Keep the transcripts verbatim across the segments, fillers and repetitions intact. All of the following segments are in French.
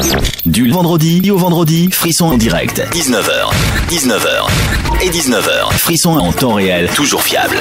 Du vendredi au vendredi, Frisson en direct. dix-neuf heures, dix-neuf heures et dix-neuf heures. Frisson en temps réel, toujours fiable.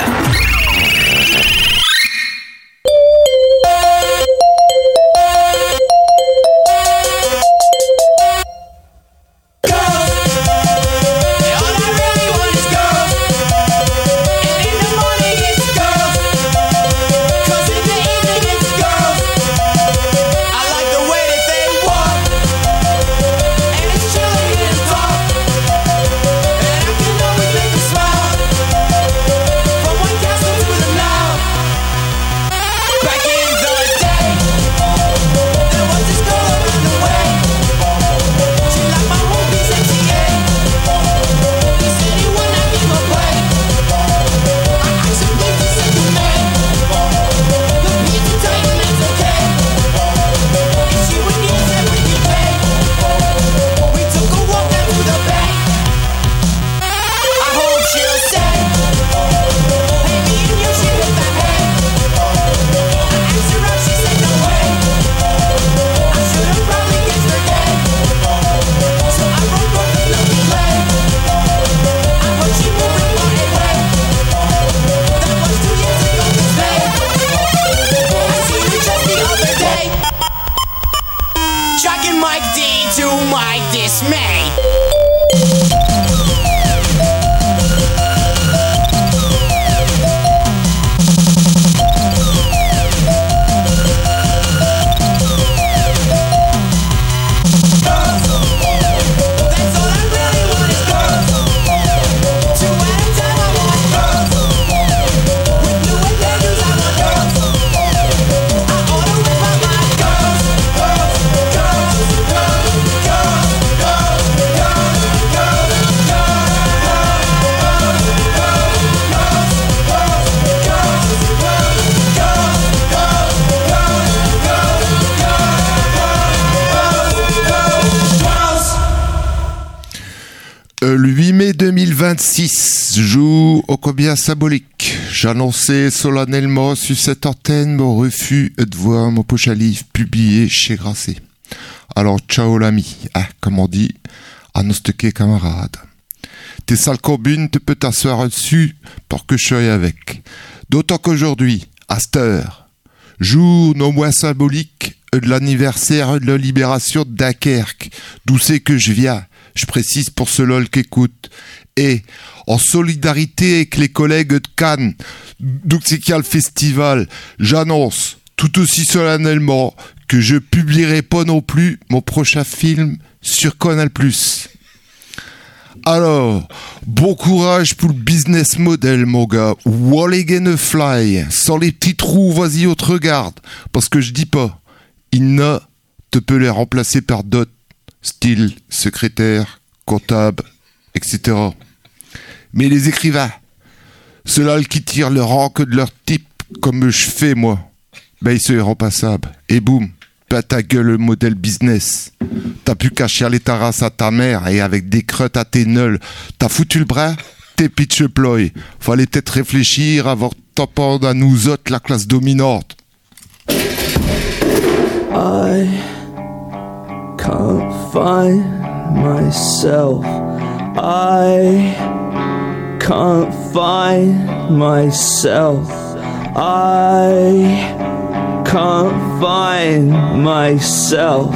Le huit mai deux mille vingt-six, jour ô combien symbolique. J'annonçais solennellement sur cette antenne mon refus de voir mon poche à livre publié chez Grasset. Alors ciao l'ami, ah, comme on dit, à nos stockés camarades. Tes sales combines te peut t'asseoir dessus pour que je sois avec. D'autant qu'aujourd'hui, à cette heure, jour non moins symbolique de l'anniversaire de la libération de Dunkerque, d'où c'est que je viens. Je précise pour ceux lol qui écoutent. Et en solidarité avec les collègues de Cannes, d'où c'est qu'il y a le festival, j'annonce tout aussi solennellement que je publierai pas non plus mon prochain film sur Canal plus. Alors, bon courage pour le business model, mon gars. Wally gonna fly. Sans les petits trous, vas-y, on te regarde. Parce que je dis pas, il ne te peut les remplacer par d'autres. Style, secrétaire, comptable, et cetera. Mais les écrivains, ceux-là qui tirent le rang que de leur type, comme je fais moi, ben ils sont irremplaçables. Et boum, pas ta gueule le modèle business. T'as pu cacher les terrasses à ta mère et avec des crottes à tes neuls, t'as foutu le bras, t'es pitch ploy. Fallait peut-être réfléchir avant de t'apprendre à nous autres la classe dominante. I can't find myself. I can't find myself. I can't find myself.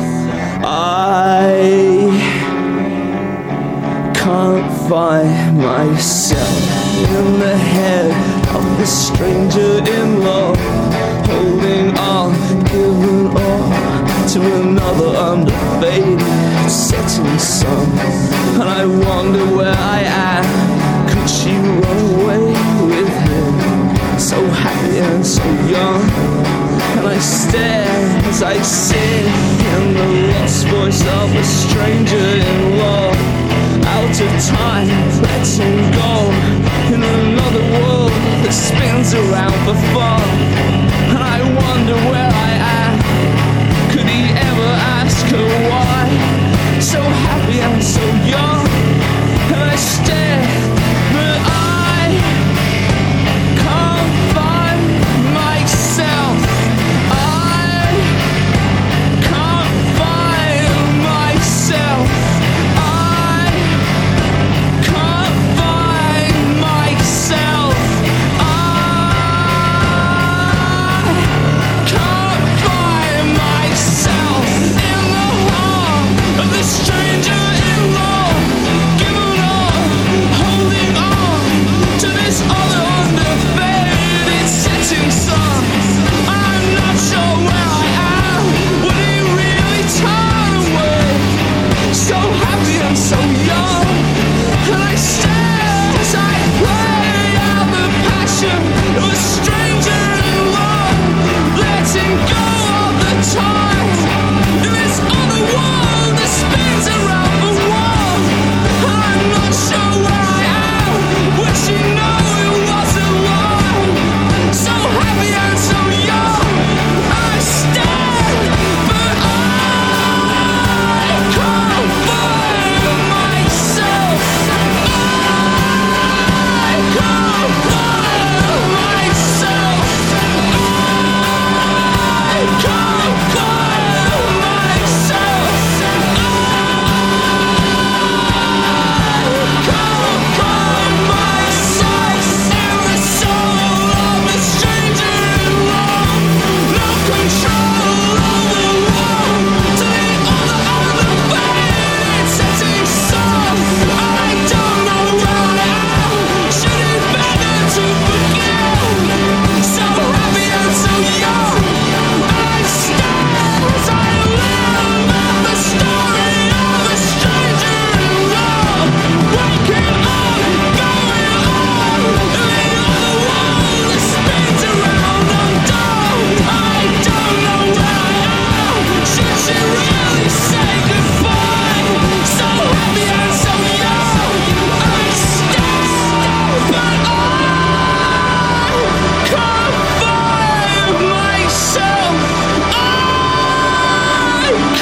I can't find myself in the head of the stranger in love, holding on, giving all to another under faded setting sun. And I wonder where I am. Could she run away with him? So happy and so young. And I stare as I sit in the lost voice of a stranger in love. Out of time, letting go in another world that spins around for fun. And I wonder where I am. Could he ever ask her why? So happy and so young. And I stare, but I can't find myself. I can't find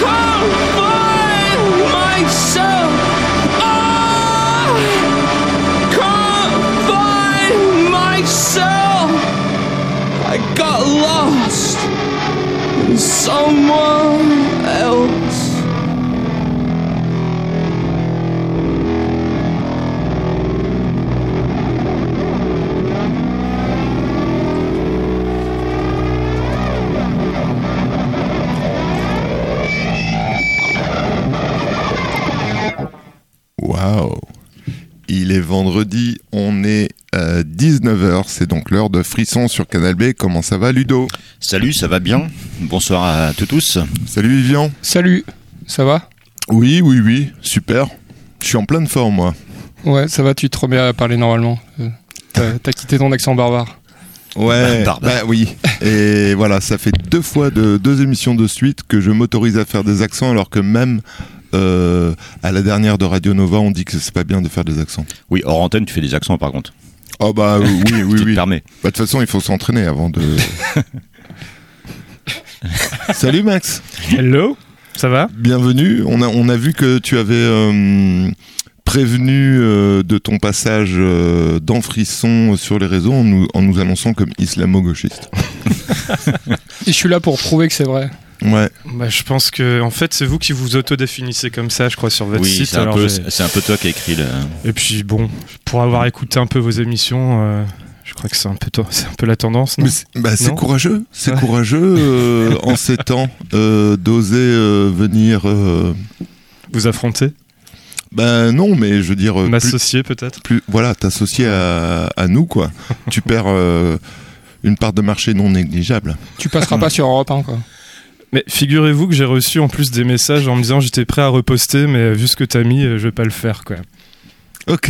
Someone else. Waouh! Il est vendredi, on est à dix-neuf heures, c'est donc l'heure de Frisson sur Canal B. Comment ça va, Ludo? Salut, ça va bien? Bonsoir à tous. Salut Vivian. Salut, ça va? Oui, oui, oui, super. Je suis en pleine forme, moi. Ouais, ça va, tu te remets à parler normalement. Euh, t'as, t'as quitté ton accent barbare. Ouais, bah, bah oui. Et voilà, ça fait deux fois, de, deux émissions de suite que je m'autorise à faire des accents, alors que même euh, à la dernière de Radio Nova, on dit que c'est pas bien de faire des accents. Oui, hors antenne, tu fais des accents par contre. Oh bah oui, oui, oui. Tu te oui. permets. Bah, de toute façon, il faut s'entraîner avant de... Salut Max. Hello, ça va? Bienvenue. On a, on a vu que tu avais euh, prévenu euh, de ton passage euh, dans Frisson sur les réseaux en nous, en nous annonçant comme islamo-gauchiste. Et je suis là pour prouver que c'est vrai. Ouais. Bah, je pense que en fait c'est vous qui vous autodéfinissez comme ça, je crois, sur votre Oui, site. c'est un, alors peu, j'ai- c'est un peu toi qui as écrit le... Et puis bon, pour avoir écouté un peu vos émissions, euh, je crois que c'est un peu, to- c'est un peu la tendance, non? Mais c'est, bah, c'est Non courageux. C'est Ouais. courageux euh, en ces temps euh, d'oser euh, venir. Euh, Vous affrontez? ben non, mais je veux dire. euh, plus, M'associer peut-être? plus, voilà, t'associer à, à nous, quoi. Tu perds euh, une part de marché non négligeable. Tu passeras pas sur Europe un, quoi. Mais figurez-vous que j'ai reçu en plus des messages en me disant j'étais prêt à reposter, mais vu ce que t'as mis, euh, je vais pas le faire, quoi. Ok.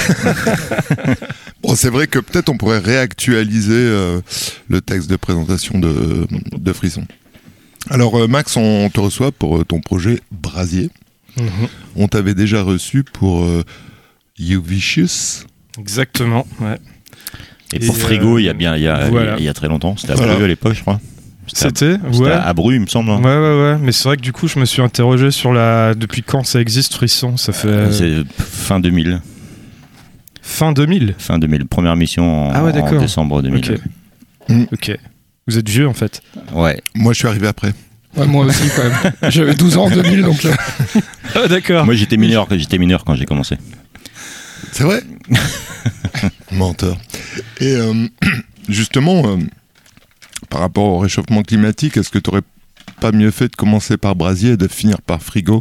Bon, c'est vrai que peut-être on pourrait réactualiser euh, le texte de présentation de, de Frisson. Alors, euh, Max, on te reçoit pour euh, ton projet Brasier. Mhm. On t'avait déjà reçu pour euh, You Vicious. Exactement, ouais. Et pour Et, Frigo, euh, il y a bien, il y a, voilà. il y a très longtemps. C'était à Voilà. Bru à l'époque, je crois. C'était à- C'était? C'était Ouais. à Bru, il me semble. hein. Ouais, ouais, ouais. Mais c'est vrai que du coup, je me suis interrogé sur la. Depuis quand ça existe, Frisson? Ça fait. euh, C'est fin deux mille. Fin deux mille. Fin deux mille. Première mission en, Ah ouais, d'accord. en décembre deux mille. Ok. Mm. Ok. Vous êtes vieux en fait. Ouais. Moi, je suis arrivé après. Ouais, moi aussi, quand même. J'avais douze ans en deux mille, donc... euh, Ah d'accord. Moi, j'étais mineur, j'étais mineur quand j'ai commencé. C'est vrai. Menteur. Et euh, justement, euh, par rapport au réchauffement climatique, est-ce que tu aurais pas mieux fait de commencer par Brasier et de finir par Frigo?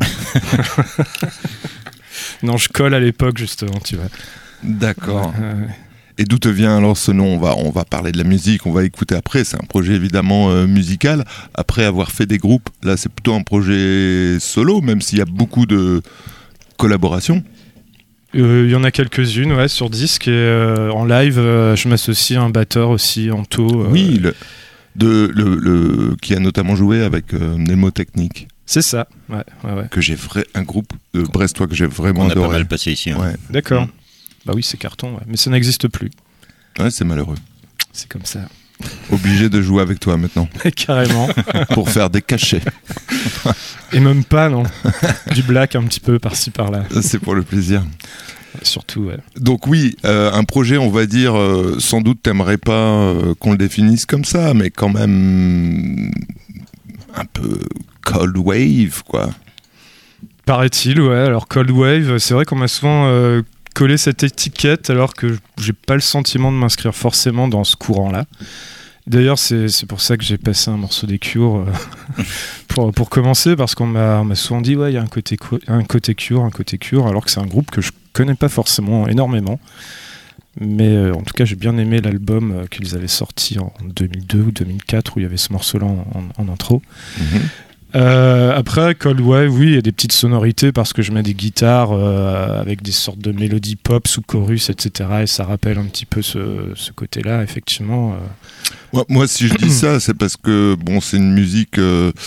Non, je colle à l'époque justement, tu vois. D'accord. Ouais, ouais. Et d'où te vient alors ce nom? on va, on va parler de la musique, on va écouter après. C'est un projet évidemment euh, musical. Après avoir fait des groupes, là c'est plutôt un projet solo, même s'il y a beaucoup de collaborations. Euh, Il y en a quelques-unes, ouais, sur disque et euh, en live, euh, je m'associe à un batteur aussi, Anto. euh, Oui, le, de, le, le, qui a notamment joué avec euh, Mnémotechnique, C'est ça. Ouais, ouais, ouais. que j'ai vrai, un groupe de Brestois que j'ai vraiment On a pas adoré. mal passé ici. hein. Ouais. D'accord. Mm. Bah oui, c'est carton, ouais. Mais ça n'existe plus. Ouais, c'est malheureux. C'est comme ça. Obligé de jouer avec toi maintenant Carrément. pour faire des cachets. Et même pas, non. Du black un petit peu par-ci par-là. C'est pour le plaisir. Surtout, ouais. Donc oui, euh, un projet, on va dire, euh, sans doute t'aimerais pas euh, qu'on le définisse comme ça, mais quand même un peu cold wave, quoi. Paraît-il, ouais. Alors Cold Wave, c'est vrai qu'on m'a souvent euh, collé cette étiquette alors que j'ai pas le sentiment de m'inscrire forcément dans ce courant-là. D'ailleurs, c'est, c'est pour ça que j'ai passé un morceau des Cure euh, pour, pour commencer, parce qu'on m'a, on m'a souvent dit, ouais, il y a un côté, co- un côté Cure, un côté Cure, alors que c'est un groupe que je connais pas forcément énormément. Mais euh, en tout cas, j'ai bien aimé l'album euh, qu'ils avaient sorti en deux mille deux ou deux mille quatre, où il y avait ce morceau-là en, en- en intro. Mhm. Euh, après, Cold Wave, oui, il y a des petites sonorités parce que je mets des guitares euh, avec des sortes de mélodies pop sous chorus, et cetera. Et ça rappelle un petit peu ce, ce côté-là, effectivement. euh. Moi, moi, si je dis ça, c'est parce que bon, c'est une musique euh,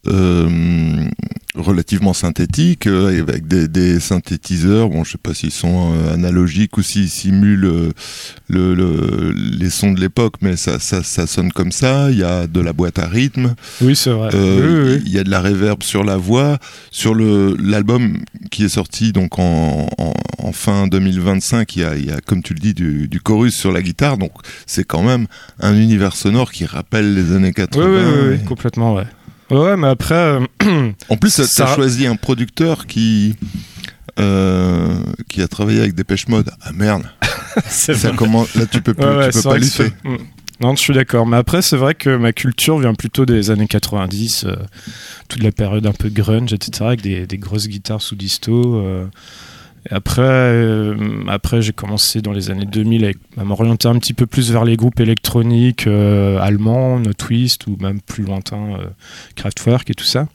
euh, relativement synthétique, euh, avec des, des synthétiseurs. Bon, je sais pas s'ils sont euh, analogiques ou s'ils simulent euh, le, le, les sons de l'époque, mais ça, ça, ça sonne comme ça. Il y a de la boîte à rythme. Oui, c'est vrai. Euh, oui, oui. Il y a de la reverb sur la voix. Sur le, l'album qui est sorti donc en, en, en fin deux mille vingt-cinq, il y a, il y a, comme tu le dis, du, du chorus sur la guitare. Donc, c'est quand même un univers sonore qui rappelle les années quatre-vingts. Oui, oui, oui, oui, complètement, ouais. Ouais, mais après... Euh, en plus, tu ça... as choisi un producteur qui, euh, qui a travaillé avec Dépêche Mode. Ah merde. c'est ça commence... Là, tu peux, plus, ouais, ouais, tu peux pas lutter. Non, je suis d'accord. Mais après, c'est vrai que ma culture vient plutôt des années quatre-vingt-dix, euh, toute la période un peu grunge, et cetera, avec des, des grosses guitares sous disto. Euh, et après, euh, après, j'ai commencé dans les années deux mille avec, à m'orienter un petit peu plus vers les groupes électroniques euh, allemands, No Twist, ou même plus lointains, euh, Kraftwerk et tout ça.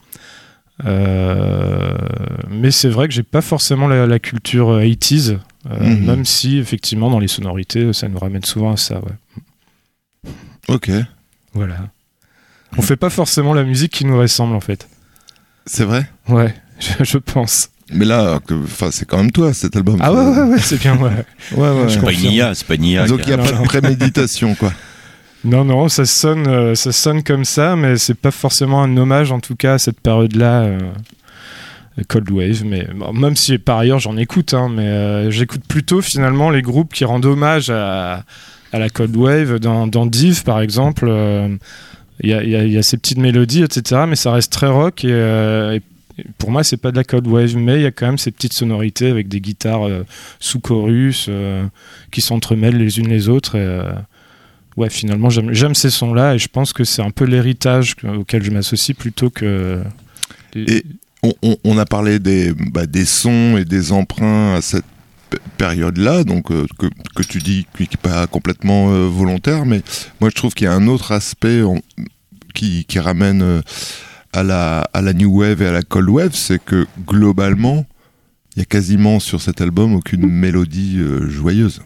Euh, mais c'est vrai que j'ai pas forcément la, la culture quatre-vingt-dix, euh, mm-hmm. même si effectivement dans les sonorités, ça nous ramène souvent à ça. Ouais. Ok. Voilà. On fait pas forcément la musique qui nous ressemble en fait. C'est vrai ? Ouais, je, je pense. Mais là, enfin, c'est quand même toi cet album. Ah ouais, ouais, ouais, c'est bien, ouais. ouais, ouais. C'est pas une I A, c'est pas une I A. Donc il n'y a non, pas non. de préméditation, quoi. Non, non, ça sonne, euh, ça sonne comme ça, mais c'est pas forcément un hommage en tout cas à cette période-là, euh, Cold Wave. Mais bon, même si par ailleurs j'en écoute, hein, mais euh, j'écoute plutôt finalement les groupes qui rendent hommage à, à la Cold Wave. Dans, dans Div, par exemple, il euh, y, a, y, a, y a ces petites mélodies, et cetera. Mais ça reste très rock et, euh, et pour moi, c'est pas de la Cold Wave, mais il y a quand même ces petites sonorités avec des guitares euh, sous chorus euh, qui s'entremêlent les unes les autres. Et, euh, ouais, finalement, j'aime, j'aime ces sons-là et je pense que c'est un peu l'héritage auquel je m'associe plutôt que. Et on, on, on a parlé des, bah, des sons et des emprunts à cette p- période-là, donc euh, que, que tu dis qui n'est pas complètement euh, volontaire, mais moi je trouve qu'il y a un autre aspect on, qui, qui ramène. Euh, À la, à la New Wave et à la Cold Wave, c'est que globalement, il y a quasiment sur cet album aucune mélodie euh, joyeuse.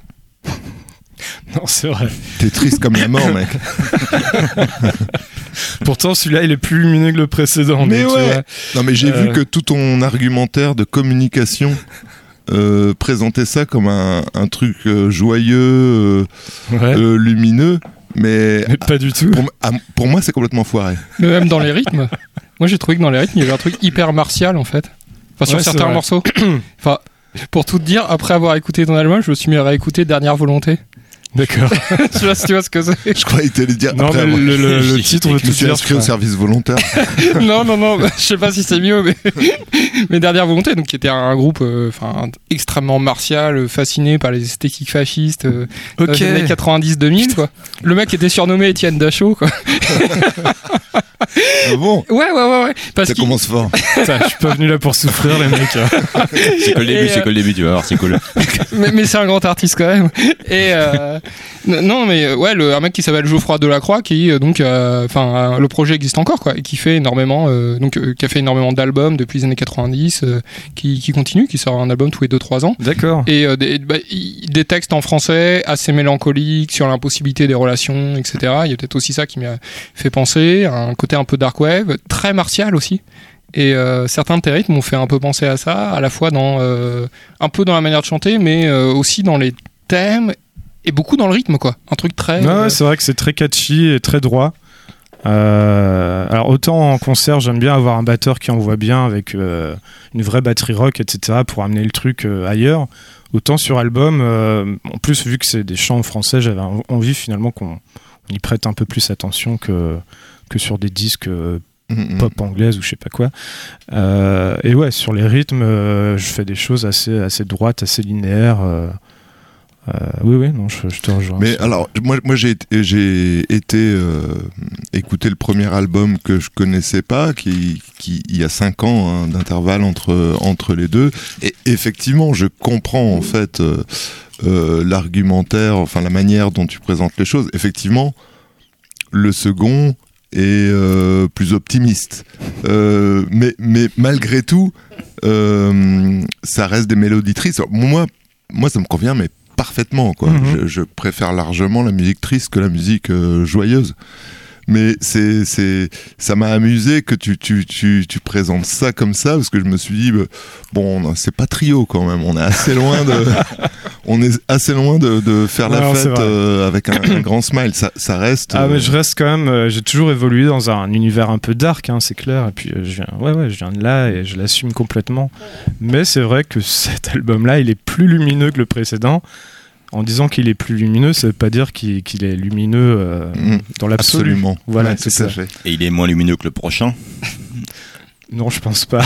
Non, c'est vrai. T'es triste comme la mort, mec. Pourtant, celui-là, il est plus lumineux que le précédent. Mais donc, ouais. Non, mais j'ai euh... vu que tout ton argumentaire de communication euh, présentait ça comme un, un truc euh, joyeux, euh, ouais. euh, lumineux. Mais, mais pas du tout. Pour, pour moi, c'est complètement foiré. Mais même dans les rythmes. Moi, j'ai trouvé que dans les rythmes, il y avait un truc hyper martial en fait. Enfin, sur ouais, certains morceaux. Enfin, pour tout te dire, après avoir écouté ton album, je me suis mis à réécouter Dernière Volonté. D'accord. Je sais pas si tu vois ce que c'est. Je croyais que t'allais dire. Non, après, mais moi, le, le, le titre veut je me tout suis dire. inscrit au service volontaire. non, non, non. Je sais pas si c'est mieux, mais mais Dernière Volonté, donc qui était un groupe, enfin, euh, extrêmement martial, fasciné par les esthétiques fascistes, euh, Ok. des années quatre-vingt-dix deux mille, quoi. Le mec était surnommé Étienne Dachau, quoi. Ah bon? Ouais, ouais, ouais, ouais. Parce Ça qu'il- commence fort. Putain, je suis pas venu là pour souffrir, les mecs. hein. C'est que le début, Et, c'est que le début, tu vas voir, c'est cool. mais, mais c'est un grand artiste quand même. Et euh, n- non, mais euh, ouais, le, un mec qui s'appelle Geoffroy Delacroix, qui euh, donc, enfin, euh, le projet existe encore, quoi, et qui fait énormément, euh, donc, euh, qui a fait énormément d'albums depuis les années quatre-vingt-dix, euh, qui, qui continue, qui sort un album tous les deux trois ans. D'accord. Et euh, des, bah, y- des textes en français assez mélancoliques sur l'impossibilité des relations, et cetera. Il y a peut-être aussi ça qui m'a fait penser, un côté un peu dark wave, très martial aussi. Et euh, certains de tes rythmes m'ont fait un peu penser à ça, à la fois dans euh, un peu dans la manière de chanter, mais euh, aussi dans les thèmes et beaucoup dans le rythme, quoi. Un truc très. Ouais, euh, ouais, c'est vrai que c'est très catchy et très droit. Euh, alors autant en concert, j'aime bien avoir un batteur qui envoie bien avec euh, une vraie batterie rock, et cetera pour amener le truc euh, ailleurs. Autant sur album, euh, en plus vu que c'est des chants en français, j'avais en- envie finalement qu'on on y prête un peu plus attention que que sur des disques euh, Mm, mm. pop anglaise ou je sais pas quoi. Euh, et ouais, sur les rythmes, euh, je fais des choses assez assez droites, assez linéaires. Euh, euh, oui, oui, non, je, je te rejoins. Mais alors, moi, moi j'ai, été- j'ai été euh, écouter le premier album que je connaissais pas, qui, qui il y a cinq ans hein, d'intervalle entre entre les deux, et effectivement, je comprends en fait euh, euh, l'argumentaire, enfin la manière dont tu présentes les choses. Effectivement, le second est euh, plus optimiste, euh, mais mais malgré tout, euh, ça reste des mélodies tristes. Alors, moi, moi, ça me convient, mais parfaitement quoi. Mhm. Je, je préfère largement la musique triste que la musique euh, joyeuse. Mais c'est, c'est, ça m'a amusé que tu, tu, tu, tu présentes ça comme ça, parce que je me suis dit, bah, bon, c'est pas trio quand même, on est assez loin de, on est assez loin de, de faire la Non, fête euh, avec un, un grand smile. Ça, ça reste. Ah, euh, mais je reste quand même. euh, j'ai toujours évolué dans un univers un peu dark, hein, c'est clair. Et puis, euh, je viens, ouais, ouais, je viens de là et je l'assume complètement. Mais c'est vrai que cet album-là, il est plus lumineux que le précédent. En disant qu'il est plus lumineux, ça veut pas dire qu'il, qu'il est lumineux euh, Mmh, dans l'absolu. absolument. Voilà, Ouais, c'est tout à ça. fait. Et il est moins lumineux que le prochain. Non, je pense pas.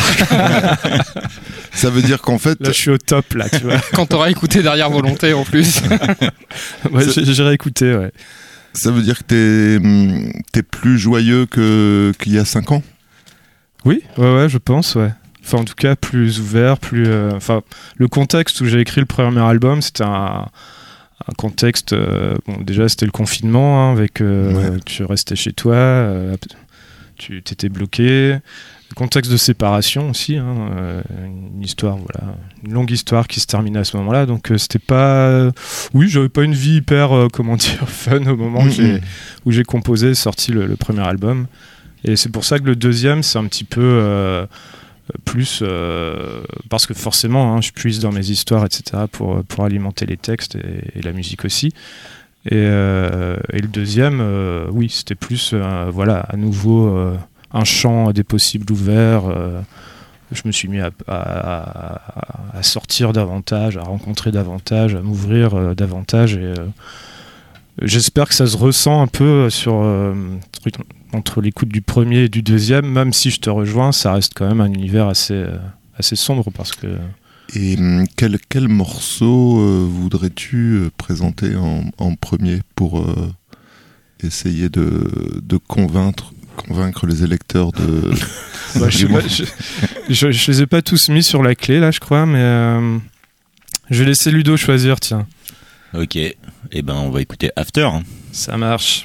Ça veut dire qu'en fait, Là, je suis au top, là, tu vois. Quand t'auras écouté Derrière Volonté en plus. Ouais, j'ai, j'ai réécouté, ouais. ça veut dire que t'es, hum, t'es plus joyeux que, qu'il y a cinq ans. Oui, ouais, ouais, je pense, ouais. Enfin, en tout cas, plus ouvert, plus. euh, Enfin, le contexte où j'ai écrit le premier album, c'était un, un contexte. euh, Bon, déjà, c'était le confinement, hein, avec. euh, Ouais. Tu restais chez toi, euh, tu t'étais bloqué. Le contexte de séparation aussi, hein, euh, une histoire, voilà, une longue histoire qui se terminait à ce moment-là. Donc, euh, c'était pas. euh, Oui, j'avais pas une vie hyper, euh, comment dire, fun au moment où j'ai, Mhm. où j'ai composé, sorti le, le premier album. Et c'est pour ça que le deuxième, c'est un petit peu. euh, plus euh, parce que forcément hein, je puise dans mes histoires etc pour, pour alimenter les textes et, et la musique aussi et, euh, et le deuxième euh, oui c'était plus euh, voilà à nouveau euh, un champ des possibles ouverts euh, je me suis mis à, à, à, à sortir davantage, à rencontrer davantage, à m'ouvrir euh, davantage et euh, j'espère que ça se ressent un peu sur euh, entre l'écoute du premier et du deuxième, même si je te rejoins, ça reste quand même un univers assez, euh, assez sombre parce que. Et hum, quel, quel morceau euh, voudrais-tu euh, présenter en, en premier pour euh, essayer de, de convaincre, convaincre les électeurs de. Bah, je, sais pas, je, je, je les ai pas tous mis sur la clé là, je crois, mais euh, je vais laisser Ludo choisir, tiens. Ok, et eh ben on va écouter After. hein. Ça marche.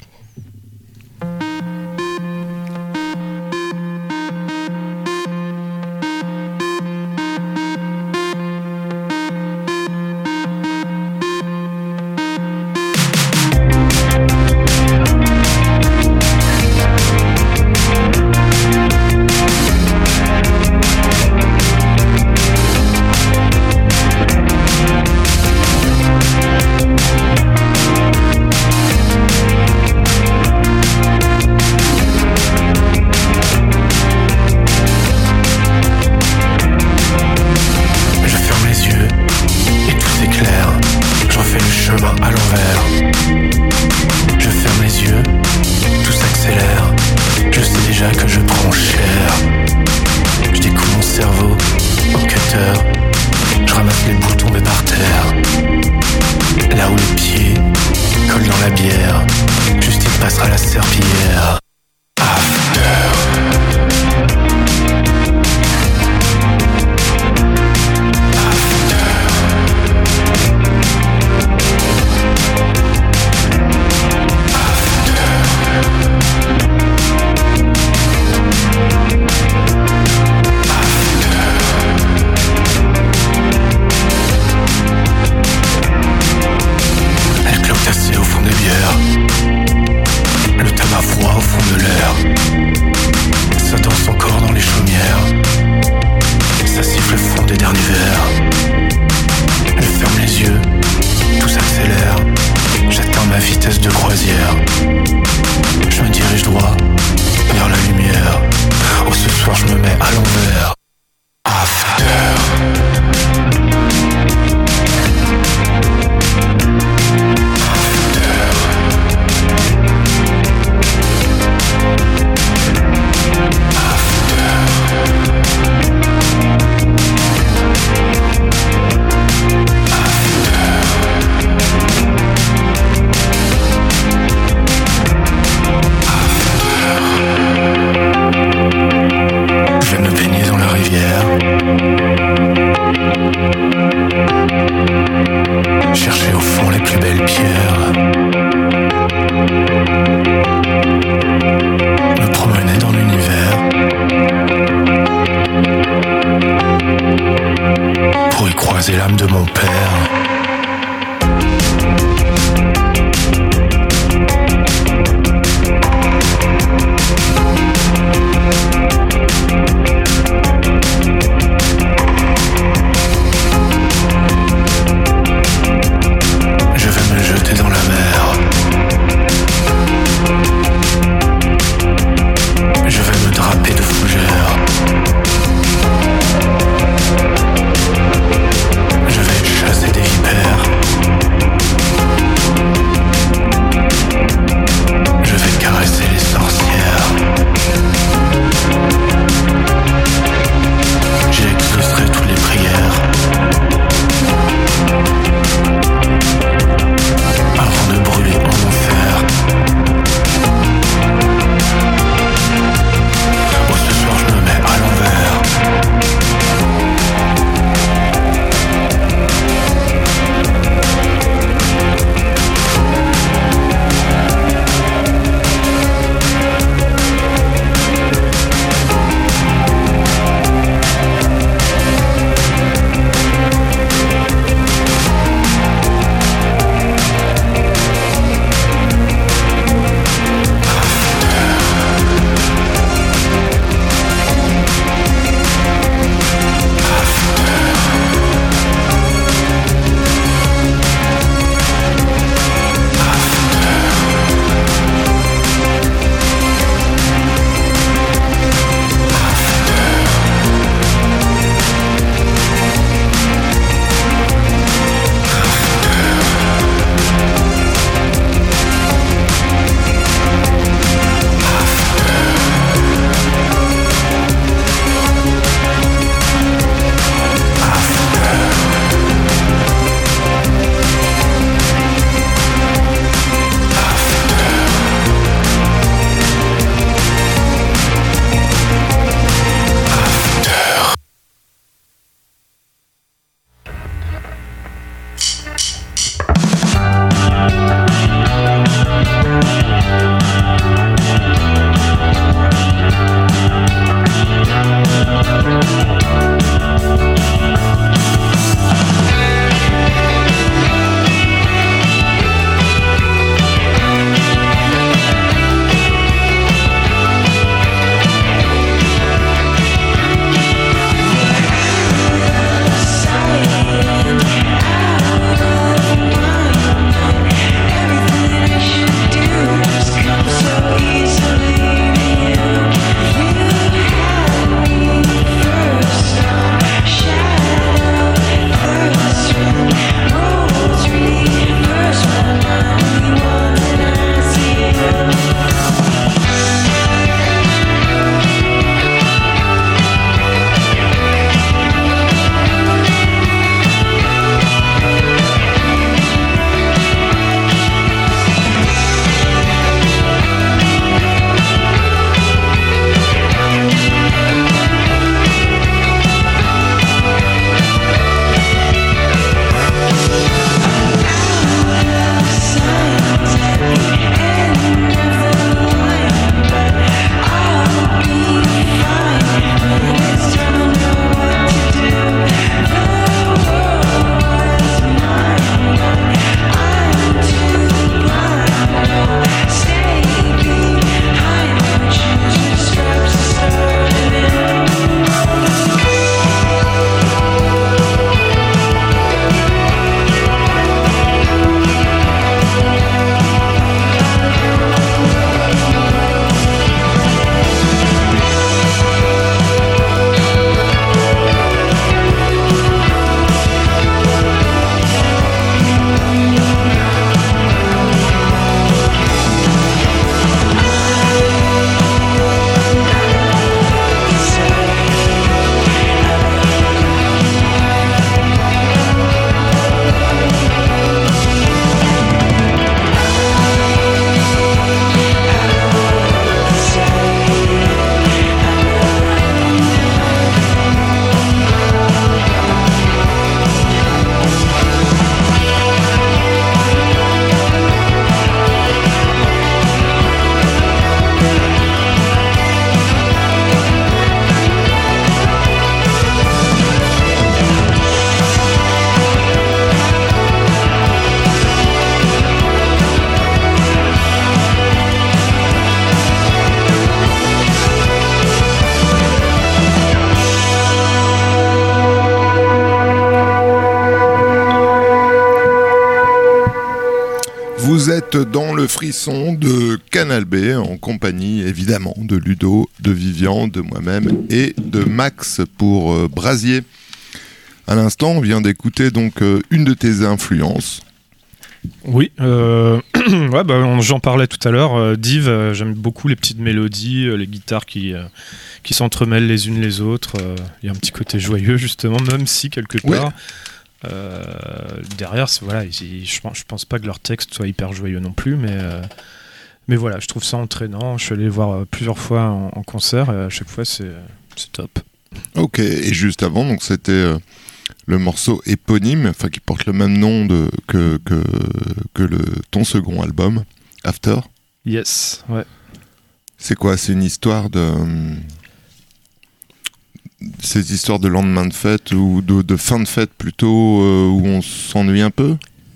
êtes dans le frisson de Canal B en compagnie évidemment de Ludo, de Vivian, de moi-même et de Max pour euh, Brasier. À l'instant, on vient d'écouter donc euh, une de tes influences. Oui, euh, ouais, bah, on- j'en parlais tout à l'heure. euh, Div, euh, j'aime beaucoup les petites mélodies, euh, les guitares qui, euh, qui s'entremêlent les unes les autres. euh, Il y a un petit côté joyeux, justement, même si, quelque Ouais. part, euh, derrière, c'est- voilà, ils- je, pense, je pense pas que leur texte soit hyper joyeux non plus, mais, euh, mais voilà, je trouve ça entraînant. Je suis allé les voir euh, plusieurs fois en, en concert, et à chaque fois, c'est c'est top. Ok, et juste avant, donc c'était euh, le morceau éponyme, enfin qui porte le même nom de, que, que, que le, ton second album, After. Yes, ouais. C'est quoi? C'est une histoire de... hum, Ces histoires de lendemain de fête ou de, de fin de fête plutôt, euh, où on s'ennuie un peu?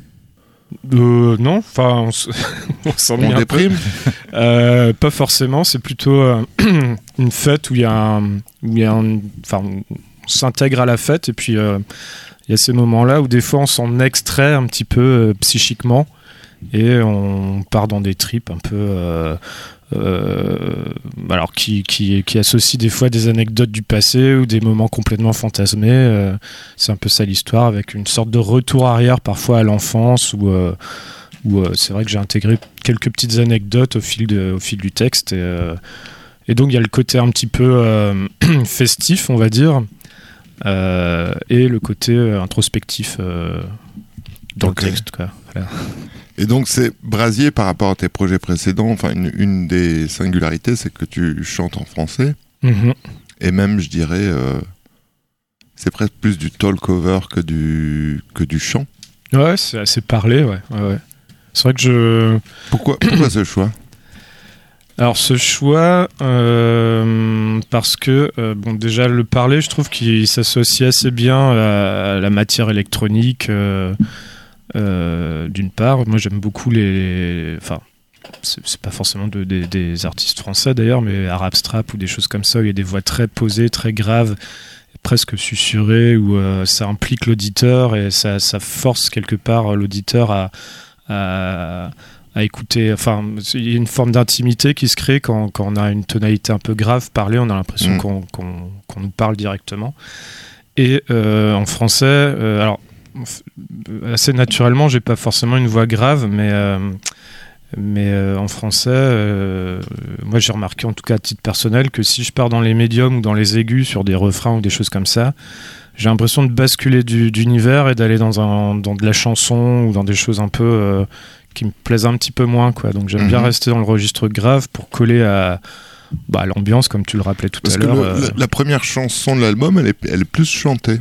Euh, non, enfin, on, s- on s'ennuie On un peu. déprime? Euh, pas forcément, c'est plutôt euh, une fête où il y a un, où il y a un- enfin, on s'intègre à la fête et puis euh, il y a ces moments-là où des fois on s'en extrait un petit peu euh, psychiquement et on part dans des tripes un peu, euh, euh, alors qui, qui, qui associent des fois des anecdotes du passé ou des moments complètement fantasmés. euh, c'est un peu ça l'histoire, avec une sorte de retour arrière parfois à l'enfance où euh, où euh, c'est vrai que j'ai intégré quelques petites anecdotes au fil, de, au fil du texte. Et, euh, et donc il y a le côté un petit peu euh, festif, on va dire, euh, et le côté euh, introspectif euh, dans Ok. le texte, quoi. Voilà. Et donc c'est Brasier par rapport à tes projets précédents, enfin une, une des singularités, c'est que tu chantes en français, Mhm. et même je dirais, euh, c'est presque plus du talk over que du, que du chant. Ouais, c'est assez parlé, ouais. ouais, ouais. C'est vrai que je... Pourquoi, pourquoi ce choix? Alors ce choix, euh, parce que euh, bon, déjà le parler, je trouve qu'il s'associe assez bien à, à la matière électronique. euh, euh, d'une part, moi j'aime beaucoup les, enfin, c'est c'est pas forcément de- des- des artistes français d'ailleurs, mais Arab Strap ou des choses comme ça où il y a des voix très posées, très graves, presque susurrées, où euh, ça implique l'auditeur et ça, ça force quelque part l'auditeur à, à à écouter, enfin, il y a une forme d'intimité qui se crée quand, quand on a une tonalité un peu grave parlée, on a l'impression Mm. qu'on, qu'on, qu'on nous parle directement. Et euh, en français, euh, alors, assez naturellement, j'ai pas forcément une voix grave, mais, euh, mais euh, en français, euh, moi j'ai remarqué, en tout cas à titre personnel, que si je pars dans les médiums ou dans les aigus sur des refrains ou des choses comme ça, j'ai l'impression de basculer du, d'univers et d'aller dans, un, dans de la chanson ou dans des choses un peu euh, qui me plaisent un petit peu moins, quoi. Donc j'aime Mhm. bien rester dans le registre grave pour coller à, bah, à l'ambiance, comme tu le rappelais tout Parce à que l'heure. le- euh. la, la première chanson de l'album, elle est, elle est plus chantée.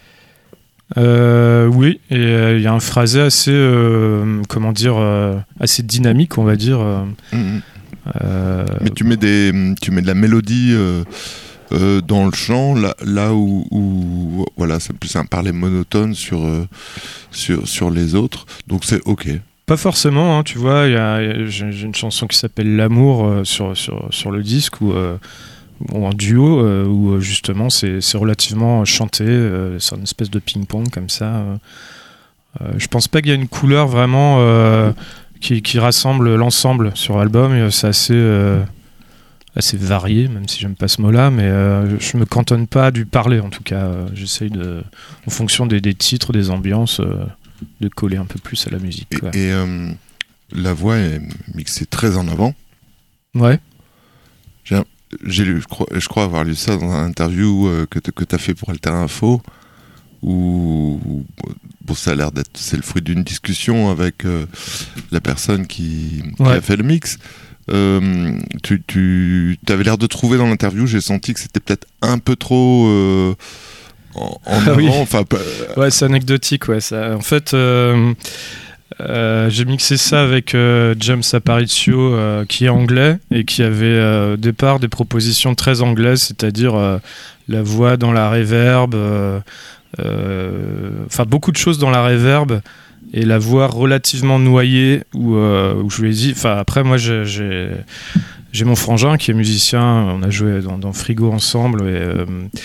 Euh, oui, et il euh, y a un phrasé assez, euh, comment dire, euh, assez dynamique, on va dire. euh, Mhm. euh, Mais tu mets, des, tu mets de la mélodie euh, euh, dans le chant, là, là où, où voilà, c'est plus un parler monotone sur, euh, sur, sur les autres. Donc c'est ok. Pas forcément, hein, tu vois, y a, y a- j'ai, j'ai une chanson qui s'appelle L'amour euh, sur, sur, sur le disque, où, euh, ou en duo, euh, où euh, justement c'est, c'est relativement chanté, euh, c'est une espèce de ping-pong comme ça. euh. Euh, je pense pas qu'il y a une couleur vraiment euh, qui, qui rassemble l'ensemble sur l'album, et c'est assez, euh, assez varié, même si j'aime pas ce mot-là, mais euh, je me cantonne pas du parler en tout cas. Euh, j'essaye de, en fonction des, des titres, des ambiances, euh, de coller un peu plus à la musique. Et, quoi. et, euh, la voix est mixée très en avant. Ouais. J'ai lu, je crois, je crois avoir lu ça dans une interview euh, que tu as fait pour Alter Info, où, où, bon, ça a l'air d'être, c'est le fruit d'une discussion avec euh, la personne qui, qui Ouais. a fait le mix. Euh, tu tu avais l'air de trouver dans l'interview, j'ai senti que c'était peut-être un peu trop euh, en, en Ah avant. oui. Enfin, pas- Ouais, c'est anecdotique, ouais. Ça, en fait, euh, euh, j'ai mixé ça avec euh, James Aparicio, euh, qui est anglais et qui avait euh, au départ des propositions très anglaises, c'est-à-dire euh, la voix dans la reverb, euh, euh, enfin beaucoup de choses dans la reverb et la voix relativement noyée où, euh, où je lui ai dit, enfin après moi j'ai, j'ai j'ai mon frangin qui est musicien, on a joué dans, dans Frigo ensemble et, euh,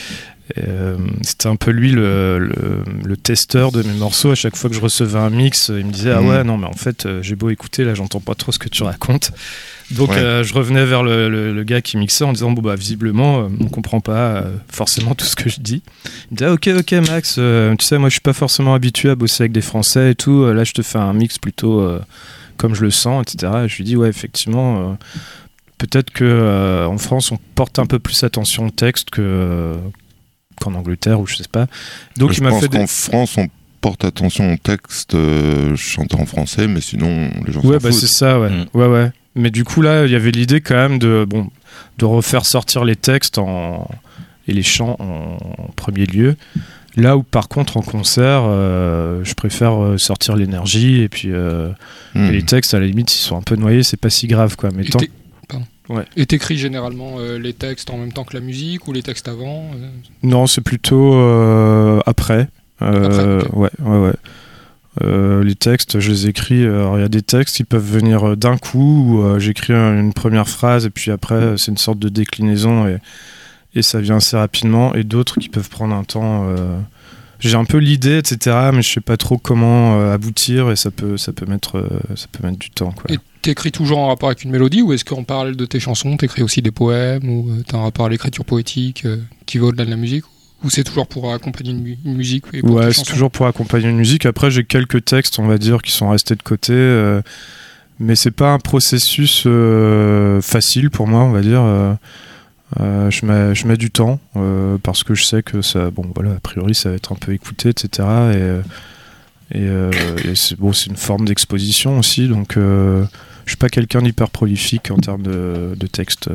Et, euh, c'était un peu lui le, le, le testeur de mes morceaux. À chaque fois que je recevais un mix, il me disait ah ouais non mais en fait euh, j'ai beau écouter là j'entends pas trop ce que tu racontes. Donc ouais. euh, je revenais vers le, le, le gars qui mixait en disant bon bah visiblement euh, on comprend pas euh, forcément tout ce que je dis. Il me disait ah, ok ok Max, euh, tu sais moi je suis pas forcément habitué à bosser avec des Français et tout. Euh, là je te fais un mix plutôt euh, comme je le sens, et cetera. Et je lui dis ouais effectivement. Euh, peut-être que euh, en France on porte un peu plus attention au texte que euh, qu'en Angleterre ou je sais pas. Donc je il m'a pense fait qu'en des... France on porte attention au texte euh, chanté en français, mais sinon les gens ouais s'en bah foutent. c'est ça ouais. Mmh. ouais ouais. Mais du coup là il y avait l'idée quand même de bon de refaire sortir les textes en et les chants en, en premier lieu. Là où par contre en concert euh, je préfère sortir l'énergie et puis euh, mmh. et les textes à la limite s'ils sont un peu noyés c'est pas si grave quoi. Mais tant... Ouais. Et t'écris généralement euh, les textes en même temps que la musique ou les textes avant euh... Non, c'est plutôt euh, après. Euh, après okay. Ouais, ouais, ouais. Euh, les textes, je les écris. Alors, il y a des textes qui peuvent venir d'un coup où euh, j'écris une première phrase et puis après, c'est une sorte de déclinaison et, et ça vient assez rapidement. Et d'autres qui peuvent prendre un temps. Euh... J'ai un peu l'idée, et cetera, mais je sais pas trop comment euh, aboutir et ça peut, ça peut mettre, euh, ça peut mettre du temps, quoi. Et t'écris toujours en rapport avec une mélodie ou est-ce qu'en parallèle de tes chansons, t'écris aussi des poèmes ou euh, t'as un rapport à l'écriture poétique euh, qui va au-delà de la musique ou c'est toujours pour accompagner une, une musique et pour ouais, tes c'est chansons toujours pour accompagner une musique. Après, j'ai quelques textes, on va dire, qui sont restés de côté, euh, mais c'est pas un processus euh, facile pour moi, on va dire. Euh, Euh, je, mets, je mets du temps euh, parce que je sais que ça, bon voilà, a priori ça va être un peu écouté, et cetera. Et, et, euh, et c'est, bon, c'est une forme d'exposition aussi, donc euh, je suis pas quelqu'un d'hyper prolifique en termes de, de texte.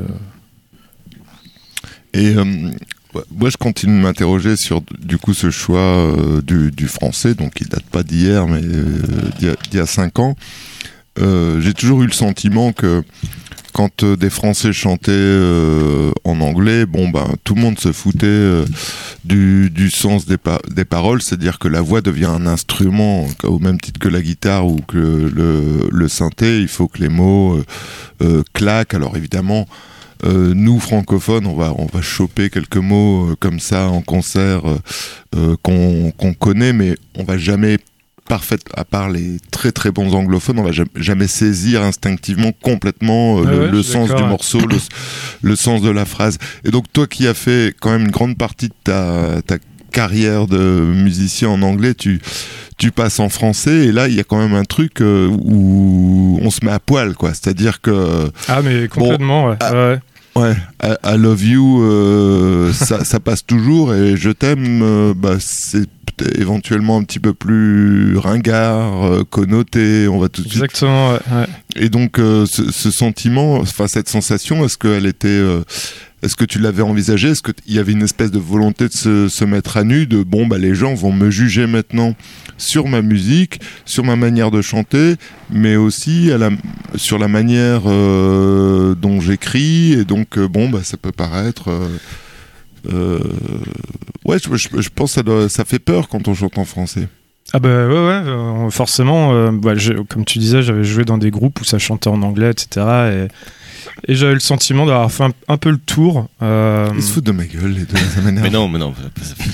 Et euh, moi je continue de m'interroger sur du coup ce choix euh, du, du français, donc il date pas d'hier, mais euh, d'il, y a, d'il y a cinq ans. Euh, j'ai toujours eu le sentiment que quand euh, des Français chantaient euh, en anglais, bon ben tout le monde se foutait euh, du, du sens des, pa- des paroles, c'est-à-dire que la voix devient un instrument au même titre que la guitare ou que le, le synthé. Il faut que les mots euh, euh, claquent. Alors évidemment, euh, nous francophones, on va on va choper quelques mots euh, comme ça en concert euh, euh, qu'on, qu'on connaît, mais on va jamais parfaite, à part les très très bons anglophones, on va jamais saisir instinctivement complètement euh, ah le, ouais, le sens du ouais. morceau, le, le sens de la phrase. Et donc toi qui as fait quand même une grande partie de ta, ta carrière de musicien en anglais, tu, tu passes en français et là il y a quand même un truc euh, où on se met à poil, quoi. C'est-à-dire que... Ah mais complètement, bon, ouais. À, ouais. Ouais, I, I love you, euh, ça, ça passe toujours, et je t'aime, euh, bah, c'est éventuellement un petit peu plus ringard, euh, connoté, on va tout de suite. Exactement, ouais. ouais. Et donc, euh, ce, ce sentiment, enfin cette sensation, est-ce qu'elle était, euh, est-ce que tu l'avais envisagé ? Est-ce qu'il y avait une espèce de volonté de se, se mettre à nu, de bon, bah les gens vont me juger maintenant sur ma musique, sur ma manière de chanter, mais aussi à la, sur la manière euh, dont j'écris, et donc euh, bon, bah ça peut paraître. Euh, euh, ouais, je, je, je pense que ça, doit, ça fait peur quand on chante en français. Ah bah ouais, ouais, euh, forcément. Euh, bah, comme tu disais, j'avais joué dans des groupes où ça chantait en anglais, et cetera. Et, et j'avais le sentiment d'avoir fait un, un peu le tour. Euh... Ils se foutent de ma gueule, les deux, ça m'énerve. Mais non, mais non.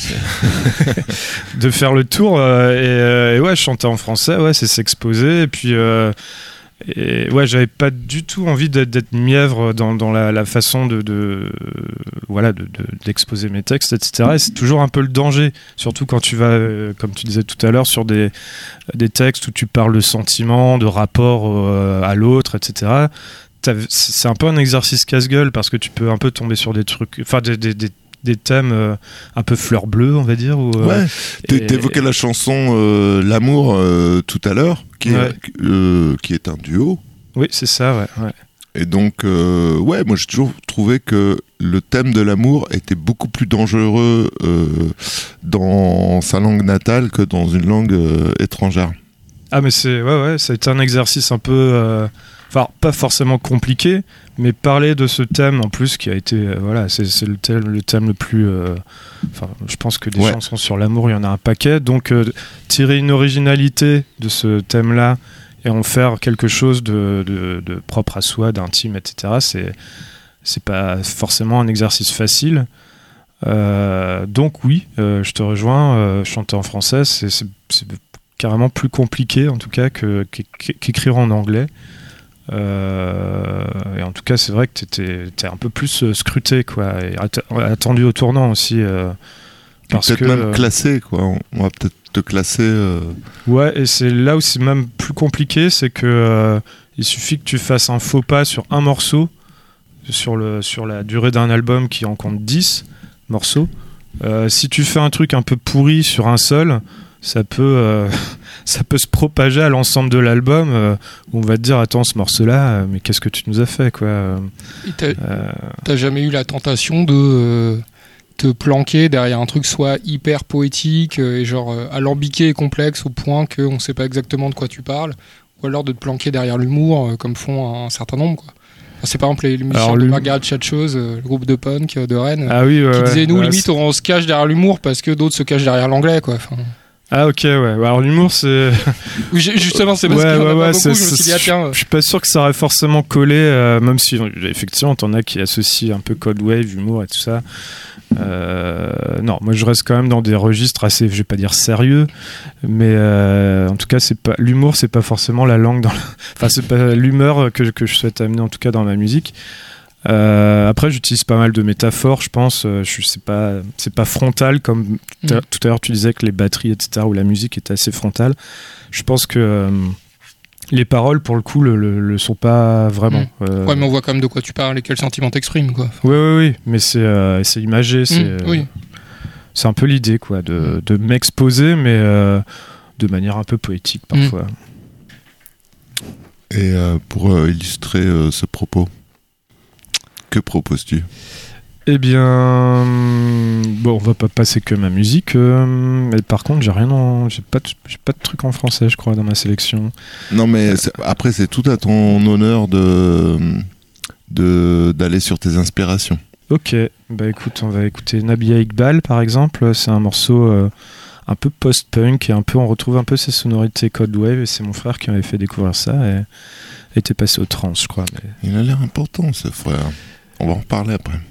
De faire le tour euh, et, euh, et ouais, chanter en français, ouais, c'est s'exposer. Et puis, euh, et ouais, j'avais pas du tout envie d'être, d'être mièvre dans, dans la, la façon de, de euh, voilà, de, de, d'exposer mes textes, et cetera. Et c'est toujours un peu le danger, surtout quand tu vas, euh, comme tu disais tout à l'heure, sur des, des textes où tu parles de sentiments, de rapport euh, à l'autre, et cetera. C'est un peu un exercice casse-gueule parce que tu peux un peu tomber sur des trucs, enfin des, des, des, des thèmes euh, un peu fleur bleue, on va dire. Où, ouais, euh, t'évoquais et... la chanson euh, L'amour euh, tout à l'heure, qui, ouais. est, euh, qui est un duo. Oui, c'est ça, ouais. ouais. Et donc, euh, ouais, moi j'ai toujours trouvé que le thème de l'amour était beaucoup plus dangereux euh, dans sa langue natale que dans une langue euh, étrangère. Ah, mais c'est, ouais, ouais, ça a été un exercice un peu. Euh... Enfin, pas forcément compliqué, mais parler de ce thème en plus qui a été, euh, voilà, c'est, c'est le, thème, le thème le plus. Euh, enfin, je pense que des ouais. chansons sur l'amour, il y en a un paquet. Donc, euh, tirer une originalité de ce thème-là et en faire quelque chose de, de, de propre à soi, d'intime, et cetera. C'est, c'est pas forcément un exercice facile. Euh, donc oui, euh, je te rejoins. Euh, chanter en français, c'est, c'est, c'est carrément plus compliqué en tout cas que, qu'écrire en anglais. Euh, et en tout cas, c'est vrai que t'étais, t'es un peu plus euh, scruté, quoi, et att- attendu au tournant aussi. Euh, parce peut-être que, même euh, classé, quoi. On, on va peut-être te classer. Euh... Ouais, et c'est là où c'est même plus compliqué, c'est que euh, il suffit que tu fasses un faux pas sur un morceau, sur, le, sur la durée d'un album qui en compte dix morceaux. Euh, si tu fais un truc un peu pourri sur un seul, ça peut, euh, ça peut se propager à l'ensemble de l'album, euh, où on va te dire, attends, ce morceau-là, euh, mais qu'est-ce que tu nous as fait, quoi. Et t'as, euh... t'as jamais eu la tentation de euh, te planquer derrière un truc soit hyper poétique euh, et genre euh, alambiqué et complexe au point qu'on sait pas exactement de quoi tu parles, ou alors de te planquer derrière l'humour, euh, comme font un, un certain nombre, quoi. Enfin, c'est par exemple les, les musiciens Alors, de l'hum- Margaret Chatchos, euh, le groupe de punk euh, de Rennes, Ah oui, ouais, qui ouais, disaient nous ouais, limite c'est- on se cache derrière l'humour parce que d'autres se cachent derrière l'anglais, quoi. Enfin, Ah ok, ouais. Alors l'humour, c'est... oui, j'ai- justement c'est parce Ouais, qu'il y en a ouais, pas ouais, beaucoup, c'est- je me suis dit c'est- ah tiens, Je suis pas sûr que ça aurait forcément collé, euh, même si euh, effectivement t'en as qui associent un peu cold wave, humour et tout ça. Euh, non, moi je reste quand même dans des registres assez, je vais pas dire sérieux, mais euh, en tout cas c'est pas l'humour, c'est pas forcément la langue dans, la... enfin c'est pas l'humeur que que je souhaite amener en tout cas dans ma musique. Euh, après j'utilise pas mal de métaphores, je pense. Euh, je c'est pas c'est pas frontal comme tout à- Mm. tout à l'heure tu disais que les batteries et cetera ou la musique était assez frontale. Je pense que euh, les paroles pour le coup le, le, le sont pas vraiment. Mm. Euh, ouais mais on voit quand même de quoi tu parles et quel sentiment t'exprimes, quoi. oui, oui, oui, mais c'est, euh, c'est imagé, c'est, Mm, oui. c'est un peu l'idée, quoi, de, de m'exposer, mais euh, de manière un peu poétique parfois. Et euh, pour euh, illustrer euh, ce propos, que proposes-tu ? Eh bien, bon, on va pas passer que ma musique, euh, mais par contre, j'ai rien en, j'ai pas, de, j'ai pas de truc en français, je crois, dans ma sélection. Non, mais c'est- après, c'est tout à ton honneur de, de, d'aller sur tes inspirations. Ok, bah écoute, on va écouter Nabia Iqbal, par exemple. C'est un morceau euh, un peu post-punk et un peu, on retrouve un peu ses sonorités Cold Wave, et c'est mon frère qui m'avait fait découvrir ça et était passé au trance, je crois. Mais... Il a l'air important, ce frère. On va en reparler après.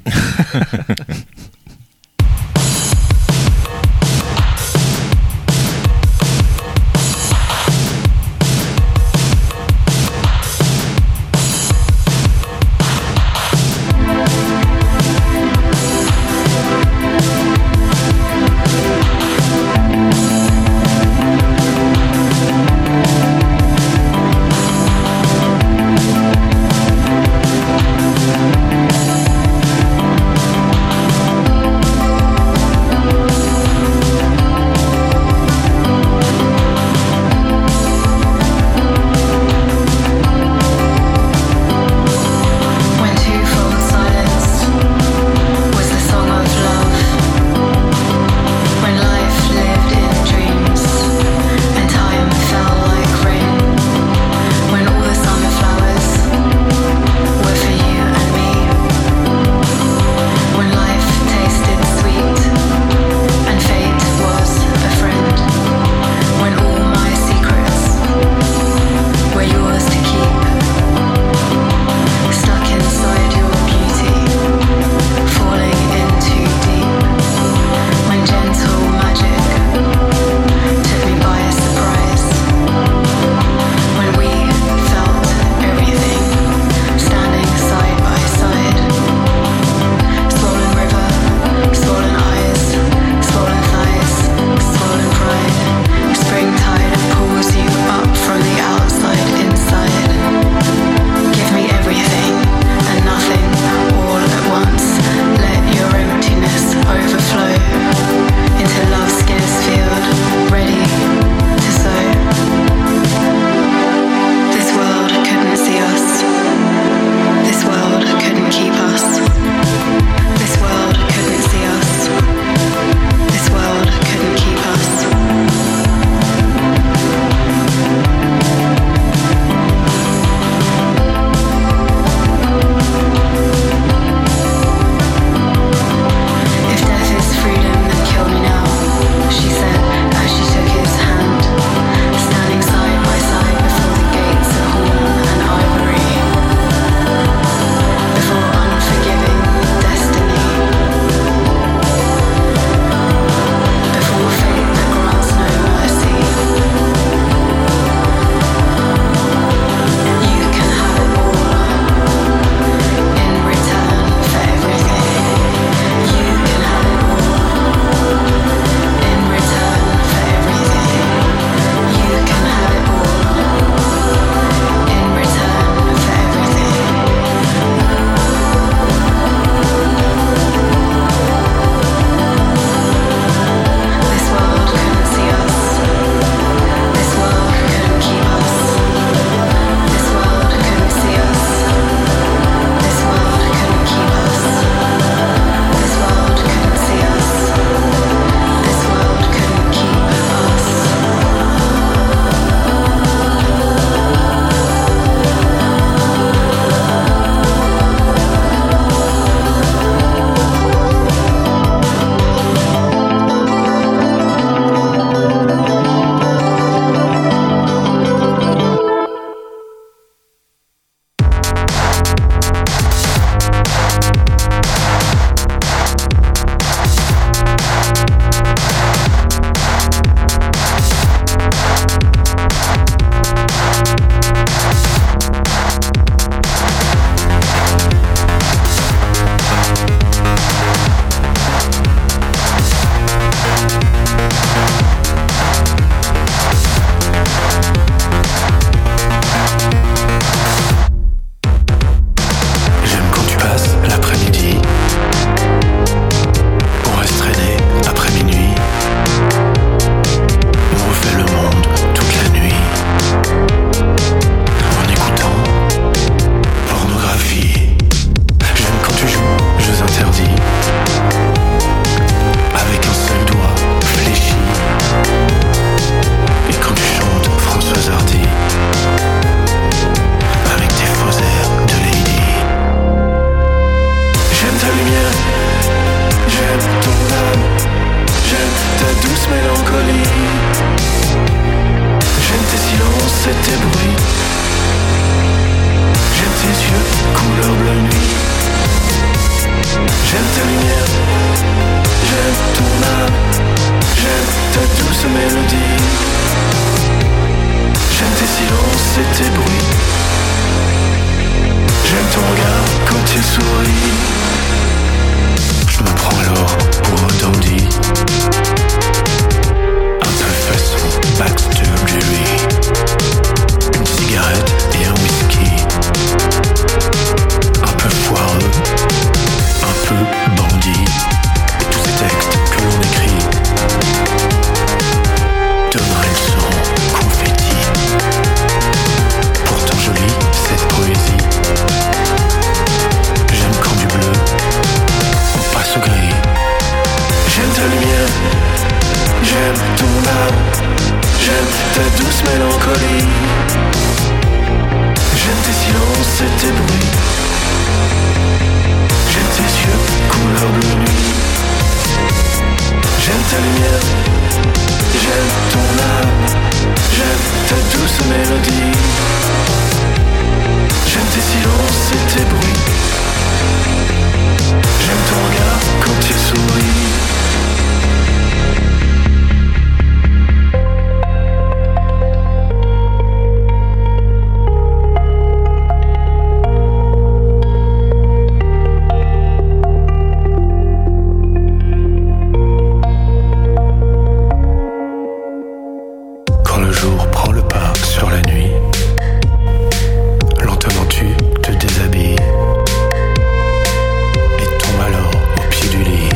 Thank mélancolie. J'aime tes silences et tes bruits. J'aime tes yeux, couleur bleu nuit. J'aime ta lumière, j'aime ton âme, j'aime ta douce mélodie. J'aime tes silences et tes bruits. J'aime ton regard quand il sourit. Je me prends alors pour un dandy, un peu façon Baxter Bury. Une cigarette et un whisky, un peu foireux, un peu bandit. Et tous ces textes que l'on écrit donneraient le son confetti. Pourtant jolie cette poésie. J'aime quand du bleu on passe au gris. J'aime ta lumière, j'aime ton âme, j'aime ta douce mélancolie. J'aime tes silences et tes bruits. J'aime tes yeux, couleur bleu nuit. J'aime ta lumière, j'aime ton âme, j'aime ta douce mélodie. J'aime tes silences et tes bruits. J'aime ton regard quand il sourit. Quand le jour prend le pas sur la nuit, lentement tu te déshabilles et tombes alors au pied du lit.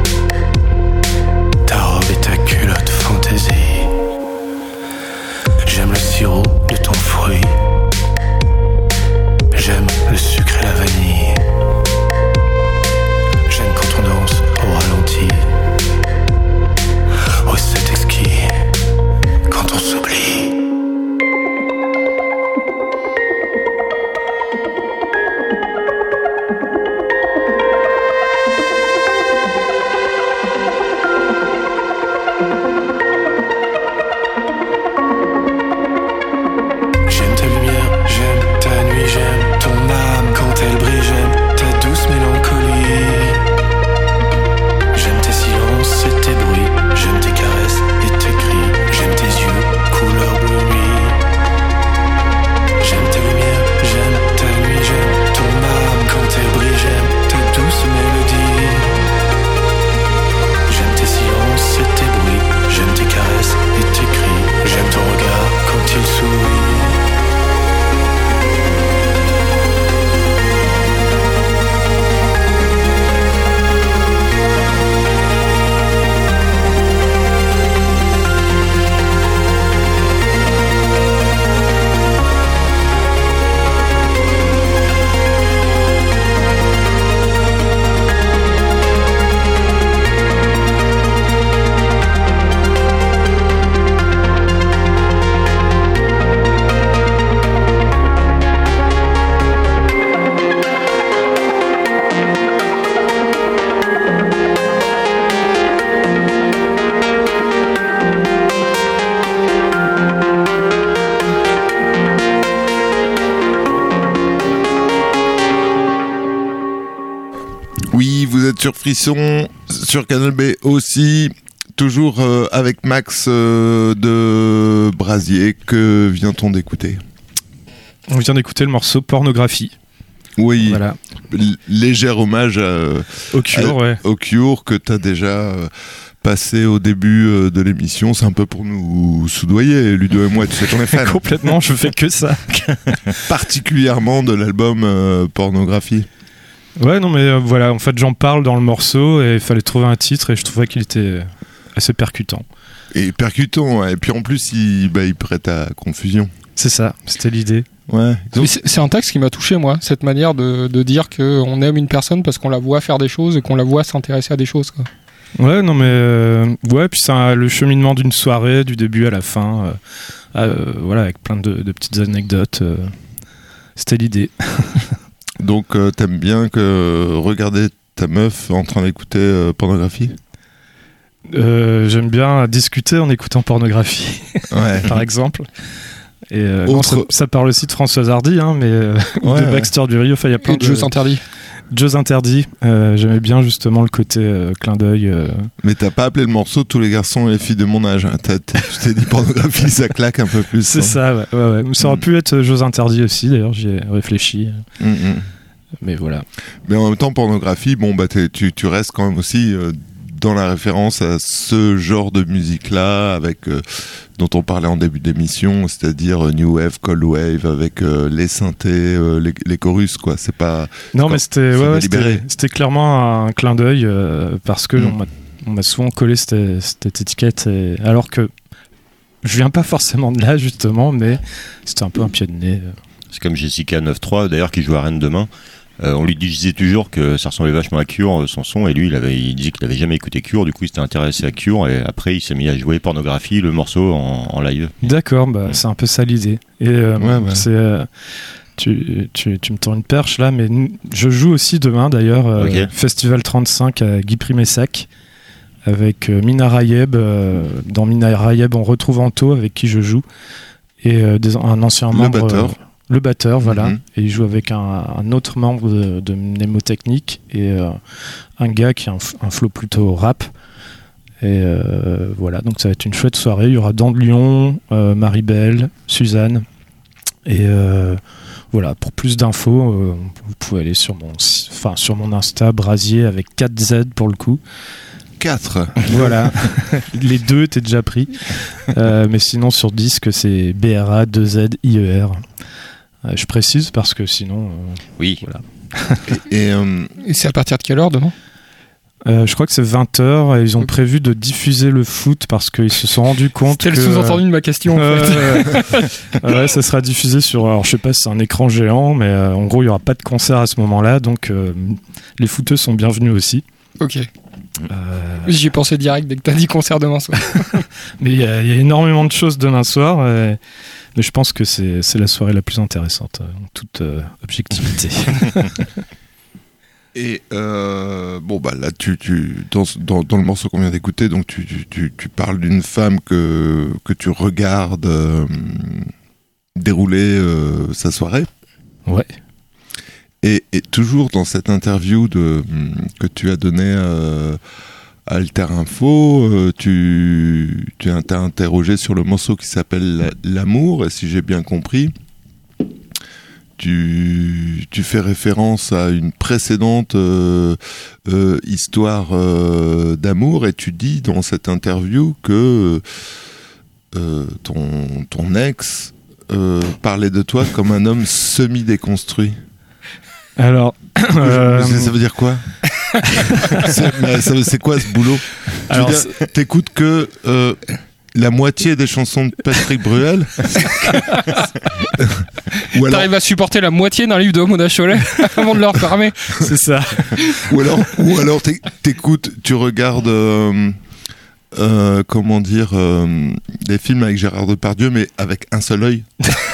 Ta robe et ta culotte fantaisie. J'aime le sirop de ton fruit. J'aime le sucre et la vanille. J'aime quand on danse au ralenti. Oh, c'est exquis quand on s'oublie. J'aime ta lumière, j'aime ta nuit, j'aime ton âme quand elle brille, j'aime ta douce mélancolie. J'aime tes silences et tes bruits, j'aime tes caresses et tes cris, j'aime tes yeux, couleur bleu nuit. J'aime ta lumière, j'aime ta nuit, j'aime ton âme quand elle brille, j'aime ta douce mélodie. J'aime tes silences et tes bruits, j'aime tes caresses et tes cris, j'aime ton regard quand il sourit. Oui, vous êtes sur Frisson, sur Canal B aussi, toujours euh, avec Max euh, de Brasier. Que vient-on d'écouter ? On vient d'écouter le morceau Pornographie. Oui, Voilà. l- léger hommage à, Au Cure, à- ouais. au Cure que tu as déjà euh, passé au début euh, de l'émission. C'est un peu pour nous soudoyer, Ludo et moi, tu sais qu'on est fans. Complètement, je fais que ça. Particulièrement de l'album euh, Pornographie. Ouais, non, mais euh, voilà, en fait, j'en parle dans le morceau et il fallait trouver un titre et je trouvais qu'il était assez percutant. Et percutant, ouais. Et puis en plus, il, bah, il prête à confusion. C'est ça, c'était l'idée. Ouais. Mais c'est c'est un texte qui m'a touché, moi, cette manière de, de dire qu'on aime une personne parce qu'on la voit faire des choses et qu'on la voit s'intéresser à des choses, quoi. Ouais, non, mais euh, ouais, puis c'est un- le cheminement d'une soirée, du début à la fin, euh, euh, voilà, avec plein de, de petites anecdotes. euh, c'était l'idée. Donc euh, t'aimes bien que regarder ta meuf en train d'écouter euh, Pornographie ? Euh, j'aime bien discuter en écoutant pornographie, Ouais. par exemple. Et euh, Autre- bon, ça, ça parle aussi de Françoise Hardy, hein, mais euh, Ouais, de ouais. Baxter Dury. Enfin, il y a plein Et de jeux interdits. jeux interdits. Euh, J'aimais bien justement le côté euh, clin d'œil. euh. Mais t'as pas appelé le morceau Tous les garçons et les filles de mon âge. Hein. T'as- t'as- tu t'es dit pornographie, ça claque un peu plus. C'est hein. ça, ouais, ouais, ouais. Ça aurait Mm. pu être jeux interdits aussi. D'ailleurs, j'y ai réfléchi. Mm, mm. Mais voilà. Mais en même temps, pornographie, bon, bah, t'es- tu, tu restes quand même aussi euh, dans la référence à ce genre de musique-là, avec euh, dont on parlait en début d'émission, c'est-à-dire euh, New Wave, Cold Wave, avec euh, les synthés, euh, les, les chorus, quoi. C'est pas. Non, quand- mais c'était c'est ouais, ouais, délibéré. c'était c'était clairement un clin d'œil euh, parce que Mm. on m'a- on m'a souvent collé cette, cette étiquette, et- alors que je viens pas forcément de là justement, mais c'était un peu un pied de nez. C'est comme Jessica neuf trois, d'ailleurs, qui joue à Rennes demain. Euh, on lui disait toujours que ça ressemblait vachement à Cure, euh, son son, et lui, il, avait, il disait qu'il avait jamais écouté Cure, du coup, il s'était intéressé à Cure, et après, il s'est mis à jouer pornographie, le morceau en, en live. D'accord, bah, c'est un peu ça l'idée. Et euh, Ouais, ouais. c'est euh, tu, tu, tu me tends une perche là, mais nous- je joue aussi demain d'ailleurs euh, Ok. Festival trente-cinq à Guy Primessac avec euh, Mina Rayeb. euh, dans Mina Rayeb, on retrouve Anto avec qui je joue et euh, des- un ancien Le membre. batteur. euh, le batteur, voilà. Mhm. Et il joue avec un, un autre membre de, de Mnémotechnique et euh, un gars qui a un, f- un flow plutôt rap. Et euh, voilà, donc ça va être une chouette soirée. Il y aura Dan de Lyon, euh, Marie-Belle, Suzanne. Et euh, voilà, pour plus d'infos, euh, vous pouvez aller sur mon, si- enfin, sur mon Insta, Brasier avec quatre Z pour le coup. quatre. Voilà, les deux étaient déjà pris. Euh, mais sinon, sur disque, c'est B R A deux Z I E R. Euh, je précise parce que sinon, euh, Oui. voilà. Et euh, Et c'est à partir de quelle heure demain? Euh, je crois que c'est vingt heures et ils ont prévu de diffuser le foot parce qu'ils se sont rendus compte C'était que... le sous-entendu de ma question, en Euh, fait. ouais, ça sera diffusé sur, alors je sais pas si c'est un écran géant, mais euh, en gros il y aura pas de concert à ce moment-là, donc euh, les footeux sont bienvenus aussi. Ok. Euh, J'y ai pensé direct dès que t'as dit concert demain soir. mais il y, a il y a énormément de choses demain soir, euh, mais je pense que c'est c'est la soirée la plus intéressante, euh, en toute euh, objectivité. Et euh, bon bah là tu, tu dans, dans, dans le morceau qu'on vient d'écouter, donc tu, tu, tu, tu parles d'une femme que, que tu regardes euh, dérouler euh, sa soirée. Ouais. Et, et toujours dans cette interview de, que tu as donnée euh, à Alter Info, euh, tu, tu as interrogé sur le morceau qui s'appelle La- L'amour, et si j'ai bien compris, tu, tu fais référence à une précédente euh, euh, histoire euh, d'amour, et tu dis dans cette interview que euh, ton, ton ex euh, parlait de toi comme un homme semi-déconstruit. Alors, euh, Ça, ça veut dire quoi? c'est, mais ça veut- c'est quoi ce boulot? Tu alors, veux dire, t'écoutes que euh, la moitié des chansons de Patrick Bruel? ou, alors, T'arrives à supporter la moitié d'un livre de Mona Chollet avant de le refermer. c'est ça. ou alors, ou alors t'é- t'écoutes, tu regardes, euh, euh, comment dire, euh, des films avec Gérard Depardieu, mais avec un seul œil.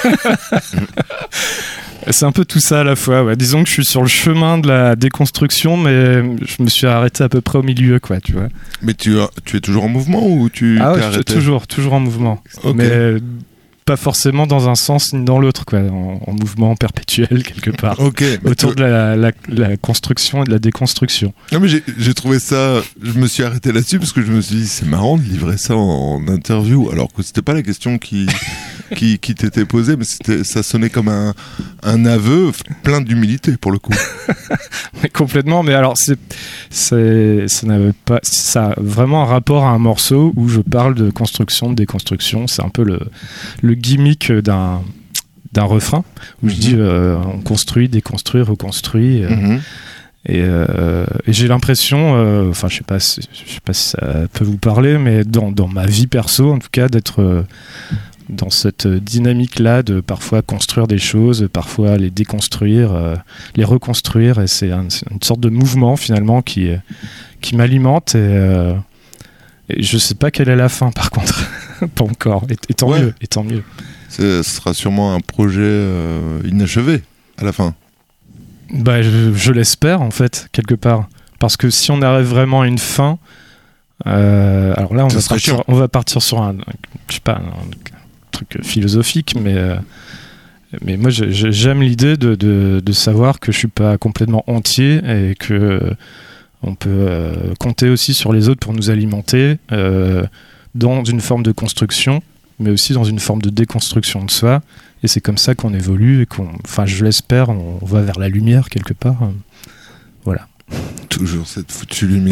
C'est un peu tout ça à la fois. Ouais. Disons que je suis sur le chemin de la déconstruction, mais je me suis arrêté à peu près au milieu, quoi, tu vois. Mais tu, as- tu es toujours en mouvement ou tu Ah t'es ouais, je suis arrêté? toujours, toujours en mouvement. Ok. Mais euh, pas forcément dans un sens ni dans l'autre, quoi. En, en mouvement perpétuel, quelque part. Ok. mais Autour tu- de la, la, la construction et de la déconstruction. Non mais j'ai, j'ai trouvé ça, je me suis arrêté là-dessus parce que je me suis dit c'est marrant de livrer ça en, en interview alors que c'était pas la question qui qui, qui t'était posée, mais c'était, ça sonnait comme un, un aveu plein d'humilité pour le coup. Mais complètement. Mais alors, c'est, c'est, ça n'avait pas, ça a vraiment un rapport à un morceau où je parle de construction, de déconstruction. C'est un peu le, le gimmick d'un, d'un refrain où je Mhm. dis euh, on construit, déconstruit, reconstruit. euh, Mhm. Et, euh, et j'ai l'impression, euh, enfin je sais pas, si- je sais pas si ça peut vous parler, mais dans, dans ma vie perso en tout cas, d'être euh, dans cette dynamique-là de parfois construire des choses, parfois les déconstruire, euh, les reconstruire, et c'est, un- c'est une sorte de mouvement finalement qui, qui m'alimente, et, euh, et je sais pas quelle est la fin par contre, pas encore, et, et tant Ouais. mieux, et tant mieux. C'est- ce sera sûrement un projet euh, inachevé à la fin. Bah, je, je l'espère en fait quelque part, parce que si on arrive vraiment à une fin, Euh, alors là, on Ça va, serait partir, chiant. on va partir sur un, je sais pas, un truc philosophique, mais, euh, mais moi je- je- j'aime l'idée de, de, de savoir que je suis pas complètement entier et que euh, on peut euh, compter aussi sur les autres pour nous alimenter euh, dans une forme de construction, mais aussi dans une forme de déconstruction de soi. Et c'est comme ça qu'on évolue et qu'on, enfin, je l'espère, on, on va vers la lumière quelque part. Voilà. Toujours cette foutue lumière.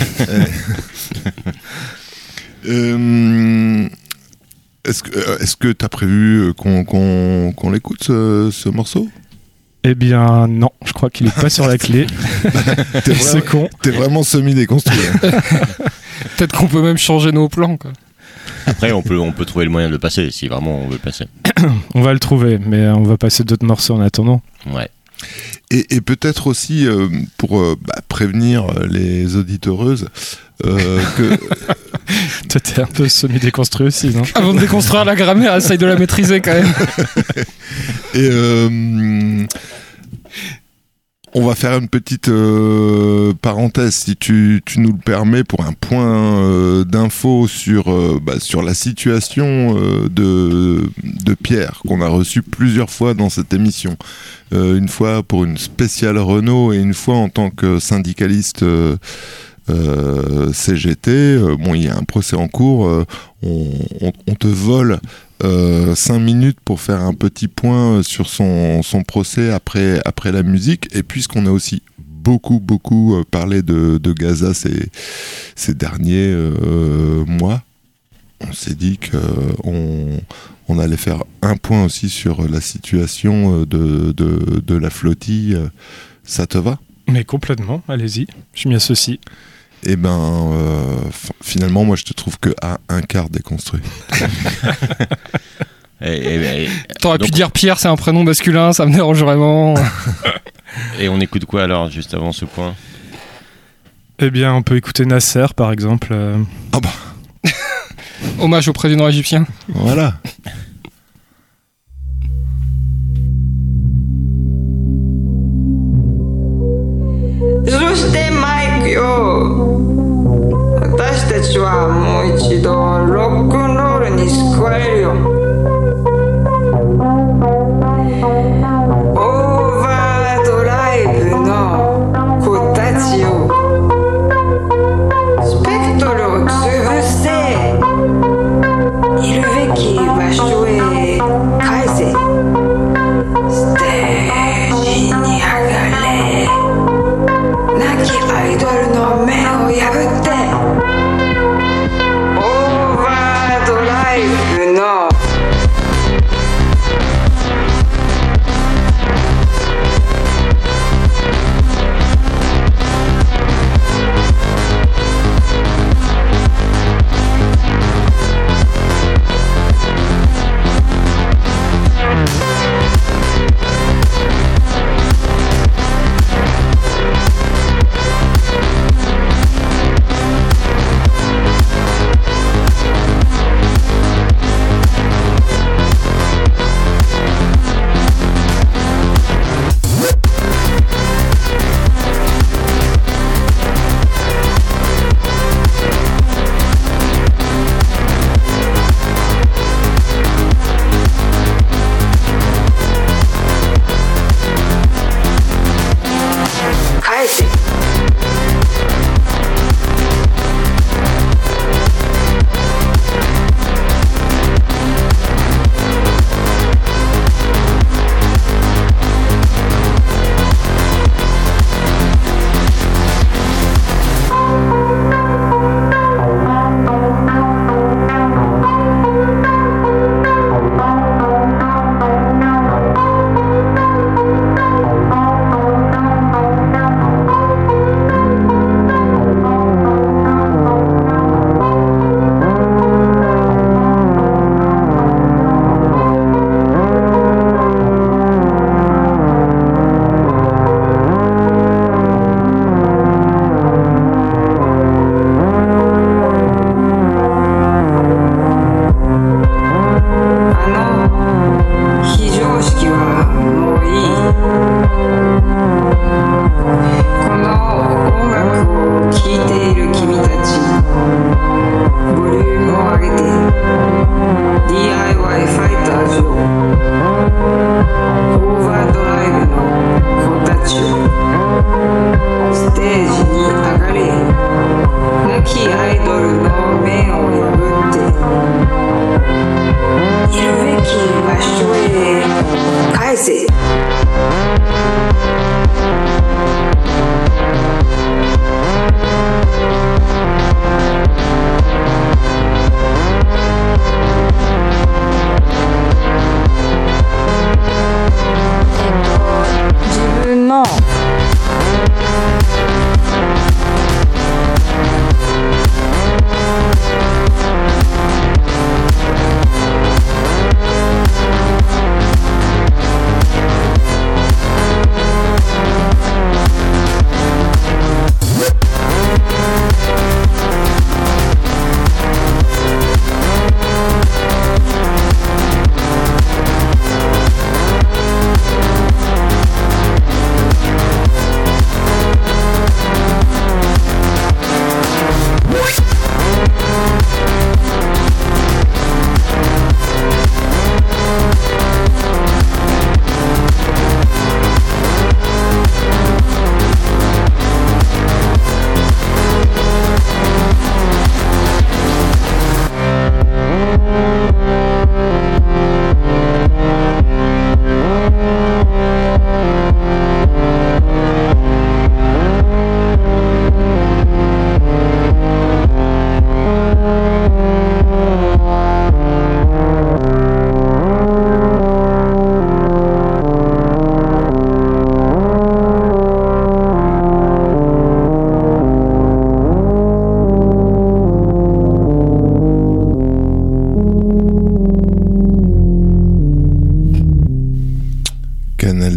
euh, est-ce que est-ce que t'as prévu qu'on qu'on qu'on l'écoute ce, ce morceau? Eh bien, non, je crois qu'il est pas sur la clé. T'es C'est vraiment, con. t'es vraiment semi-déconstruit. hein. Peut-être qu'on peut même changer nos plans, quoi. Après, on peut, on peut trouver le moyen de le passer si vraiment on veut le passer. On va le trouver, mais on va passer d'autres morceaux en attendant. Ouais. Et, et peut-être aussi euh, pour euh, bah, prévenir les auditeureuses euh, que Toi, t'es un peu semi-déconstruit aussi, non? Avant de déconstruire la grammaire, essaye de la maîtriser quand même. et euh, on va faire une petite euh, parenthèse, si tu, tu nous le permets, pour un point euh, d'info sur, euh, bah, sur la situation euh, de, de Pierre, qu'on a reçu plusieurs fois dans cette émission. Euh, une fois pour une spéciale Renault et une fois en tant que syndicaliste euh, euh, C G T. Euh, bon, il y a un procès en cours. Euh, on, on, on te vole Euh, cinq minutes pour faire un petit point sur son, son procès après, après la musique. Et puisqu'on a aussi beaucoup, beaucoup euh, parlé de, de Gaza ces, ces derniers euh, mois, on s'est dit qu'on on allait faire un point aussi sur la situation de, de, de la flottille. Ça te va ? Mais complètement, allez-y, je m'y associe. Eh ben, euh, f- finalement, moi, je te trouve que à un quart déconstruit. Et, et- et- T'aurais pu donc- dire Pierre, c'est un prénom masculin, ça me dérange vraiment. et on écoute quoi alors, juste avant ce point? Eh bien, on peut écouter Nasser, par exemple. euh, Hommage au président égyptien. Voilà. Juste Mikeよ私たちはもう一度ロックンロールに救われるよオーバードライブの子たちよスペクトルを潰せいるべき場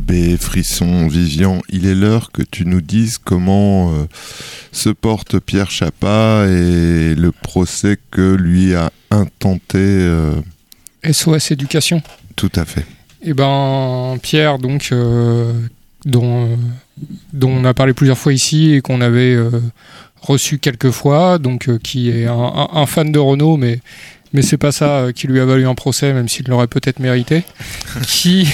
B, Frisson, Vivian, il est l'heure que tu nous dises comment euh, se porte Pierre Chapa et le procès que lui a intenté. Euh... S O S Éducation. Tout à fait. Eh ben, Pierre, donc, euh, dont, euh, dont on a parlé plusieurs fois ici et qu'on avait euh, reçu quelques fois, donc euh, qui est un, un, un fan de Renault, mais mais c'est pas ça euh, qui lui a valu un procès, même s'il l'aurait peut-être mérité. qui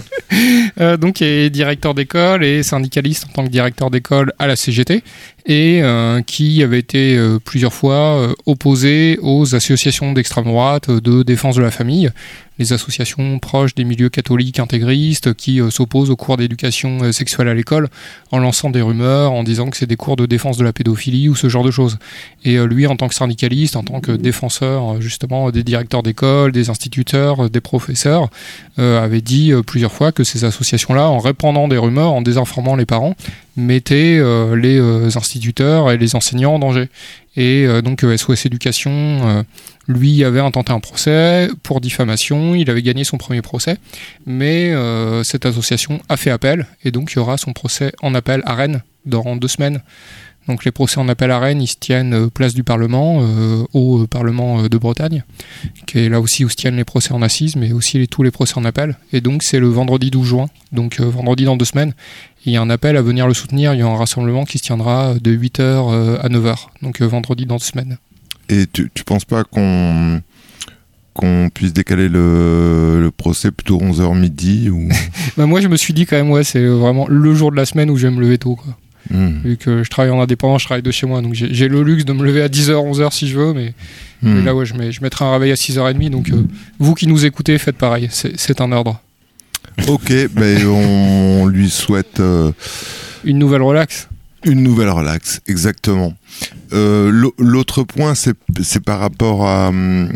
euh, donc est directeur d'école et syndicaliste en tant que directeur d'école à la C G T et euh, qui avait été euh, plusieurs fois euh, opposé aux associations d'extrême droite euh, de défense de la famille, les associations proches des milieux catholiques intégristes qui euh, s'opposent aux cours d'éducation euh, sexuelle à l'école en lançant des rumeurs, en disant que c'est des cours de défense de la pédophilie ou ce genre de choses. Et euh, lui, en tant que syndicaliste, en tant que défenseur euh, justement des directeurs d'école, des instituteurs, euh, des professeurs, euh, avait dit euh, plusieurs fois que ces associations-là, en répandant des rumeurs, en désinformant les parents, mettaient euh, les euh, instituteurs et les enseignants en danger. Et euh, donc euh, S O S Éducation, euh, lui, avait intenté un procès pour diffamation, il avait gagné son premier procès, mais euh, cette association a fait appel, et donc il y aura son procès en appel à Rennes dans deux semaines. Donc les procès en appel à Rennes, ils se tiennent euh, place du Parlement, euh, au euh, Parlement euh, de Bretagne, qui est là aussi où se tiennent les procès en assises, mais aussi les, tous les procès en appel. Et donc c'est le vendredi douze juin, donc euh, vendredi dans deux semaines. Il y a un appel à venir le soutenir, il y a un rassemblement qui se tiendra de huit heures euh, à neuf heures, donc euh, vendredi dans deux semaines. Et tu, tu penses pas qu'on, qu'on puisse décaler le, le procès plutôt onze heures midi ou... Bah moi je me suis dit quand même, ouais, c'est vraiment le jour de la semaine où je vais me lever tôt, quoi. Mmh. Vu que je travaille en indépendant, je travaille de chez moi, donc j'ai, j'ai le luxe de me lever à dix heures, onze heures si je veux, mais, mmh. mais là ouais, je, mets, je mettrai un réveil à six heures trente, donc euh, vous qui nous écoutez, faites pareil, c'est, c'est un ordre. Ok, ben on lui souhaite... Euh, une nouvelle relax. Une nouvelle relax, exactement. Euh, l'autre point, c'est, c'est par rapport à,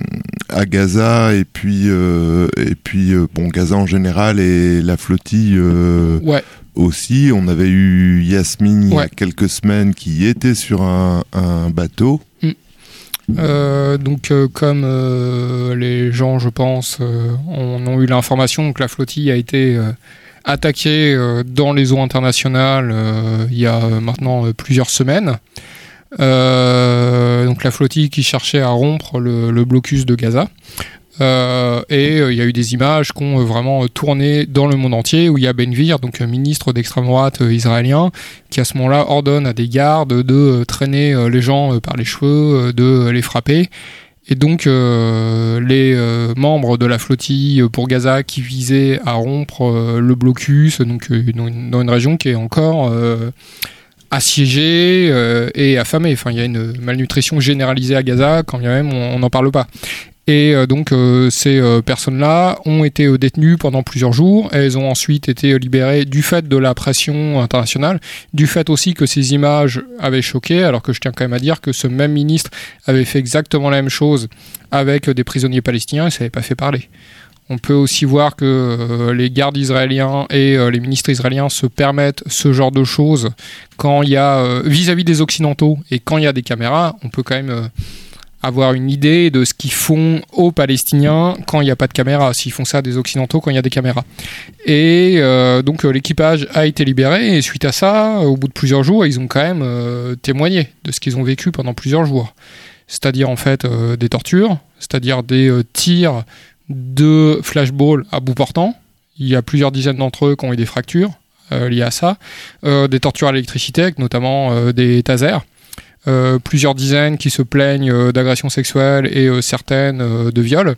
à Gaza et puis, euh, et puis euh, bon, Gaza en général et la flottille euh, ouais. aussi. On avait eu Yasmine il ouais. y a quelques semaines qui était sur un, un bateau. Mm. Euh, donc euh, comme euh, les gens, je pense, euh, on, ont eu l'information que la flottille a été euh, attaquée euh, dans les eaux internationales euh, il y a euh, maintenant euh, plusieurs semaines. Euh, donc la flottille qui cherchait à rompre le, le blocus de Gaza. Euh, et il euh, y a eu des images qui ont euh, vraiment euh, tourné dans le monde entier, où il y a Ben Gvir, donc euh, ministre d'extrême droite euh, israélien, qui à ce moment-là ordonne à des gardes de euh, traîner euh, les gens euh, par les cheveux, euh, de euh, les frapper. Et donc euh, les euh, membres de la flottille pour Gaza qui visaient à rompre euh, le blocus, donc euh, dans, une, dans une région qui est encore euh, assiégée euh, et affamée. Enfin, il y a une malnutrition généralisée à Gaza, quand bien même on n'en parle pas. Et euh, donc euh, ces euh, personnes-là ont été euh, détenues pendant plusieurs jours. Elles ont ensuite été euh, libérées du fait de la pression internationale, du fait aussi que ces images avaient choqué, alors que je tiens quand même à dire que ce même ministre avait fait exactement la même chose avec euh, des prisonniers palestiniens et ça n'avait pas fait parler. On peut aussi voir que euh, les gardes israéliens et euh, les ministres israéliens se permettent ce genre de choses quand il y a, euh, vis-à-vis des Occidentaux et quand il y a des caméras, on peut quand même... Euh, avoir une idée de ce qu'ils font aux Palestiniens quand il n'y a pas de caméra, s'ils font ça à des Occidentaux quand il y a des caméras. Et euh, donc euh, l'équipage a été libéré, et suite à ça, au bout de plusieurs jours, ils ont quand même euh, témoigné de ce qu'ils ont vécu pendant plusieurs jours. C'est-à-dire en fait euh, des tortures, c'est-à-dire des euh, tirs de flashball à bout portant. Il y a plusieurs dizaines d'entre eux qui ont eu des fractures euh, liées à ça, euh, des tortures à l'électricité, avec notamment euh, des tasers. Euh, plusieurs dizaines qui se plaignent euh, d'agressions sexuelles et euh, certaines euh, de viols.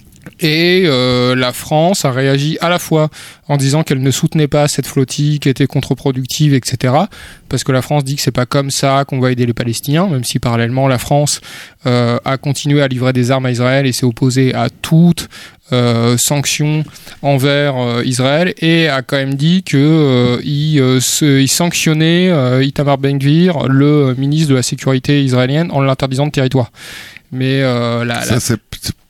Et euh, la France a réagi à la fois en disant qu'elle ne soutenait pas cette flottille qui était contre-productive, et cetera. Parce que la France dit que c'est pas comme ça qu'on va aider les Palestiniens, même si parallèlement la France euh, a continué à livrer des armes à Israël et s'est opposée à toute euh, sanction envers euh, Israël, et a quand même dit qu'il euh, euh, il sanctionnait euh, Itamar Ben-Gvir, le ministre de la sécurité israélienne, en l'interdisant de territoire. Mais euh, la, ça, la... c'est...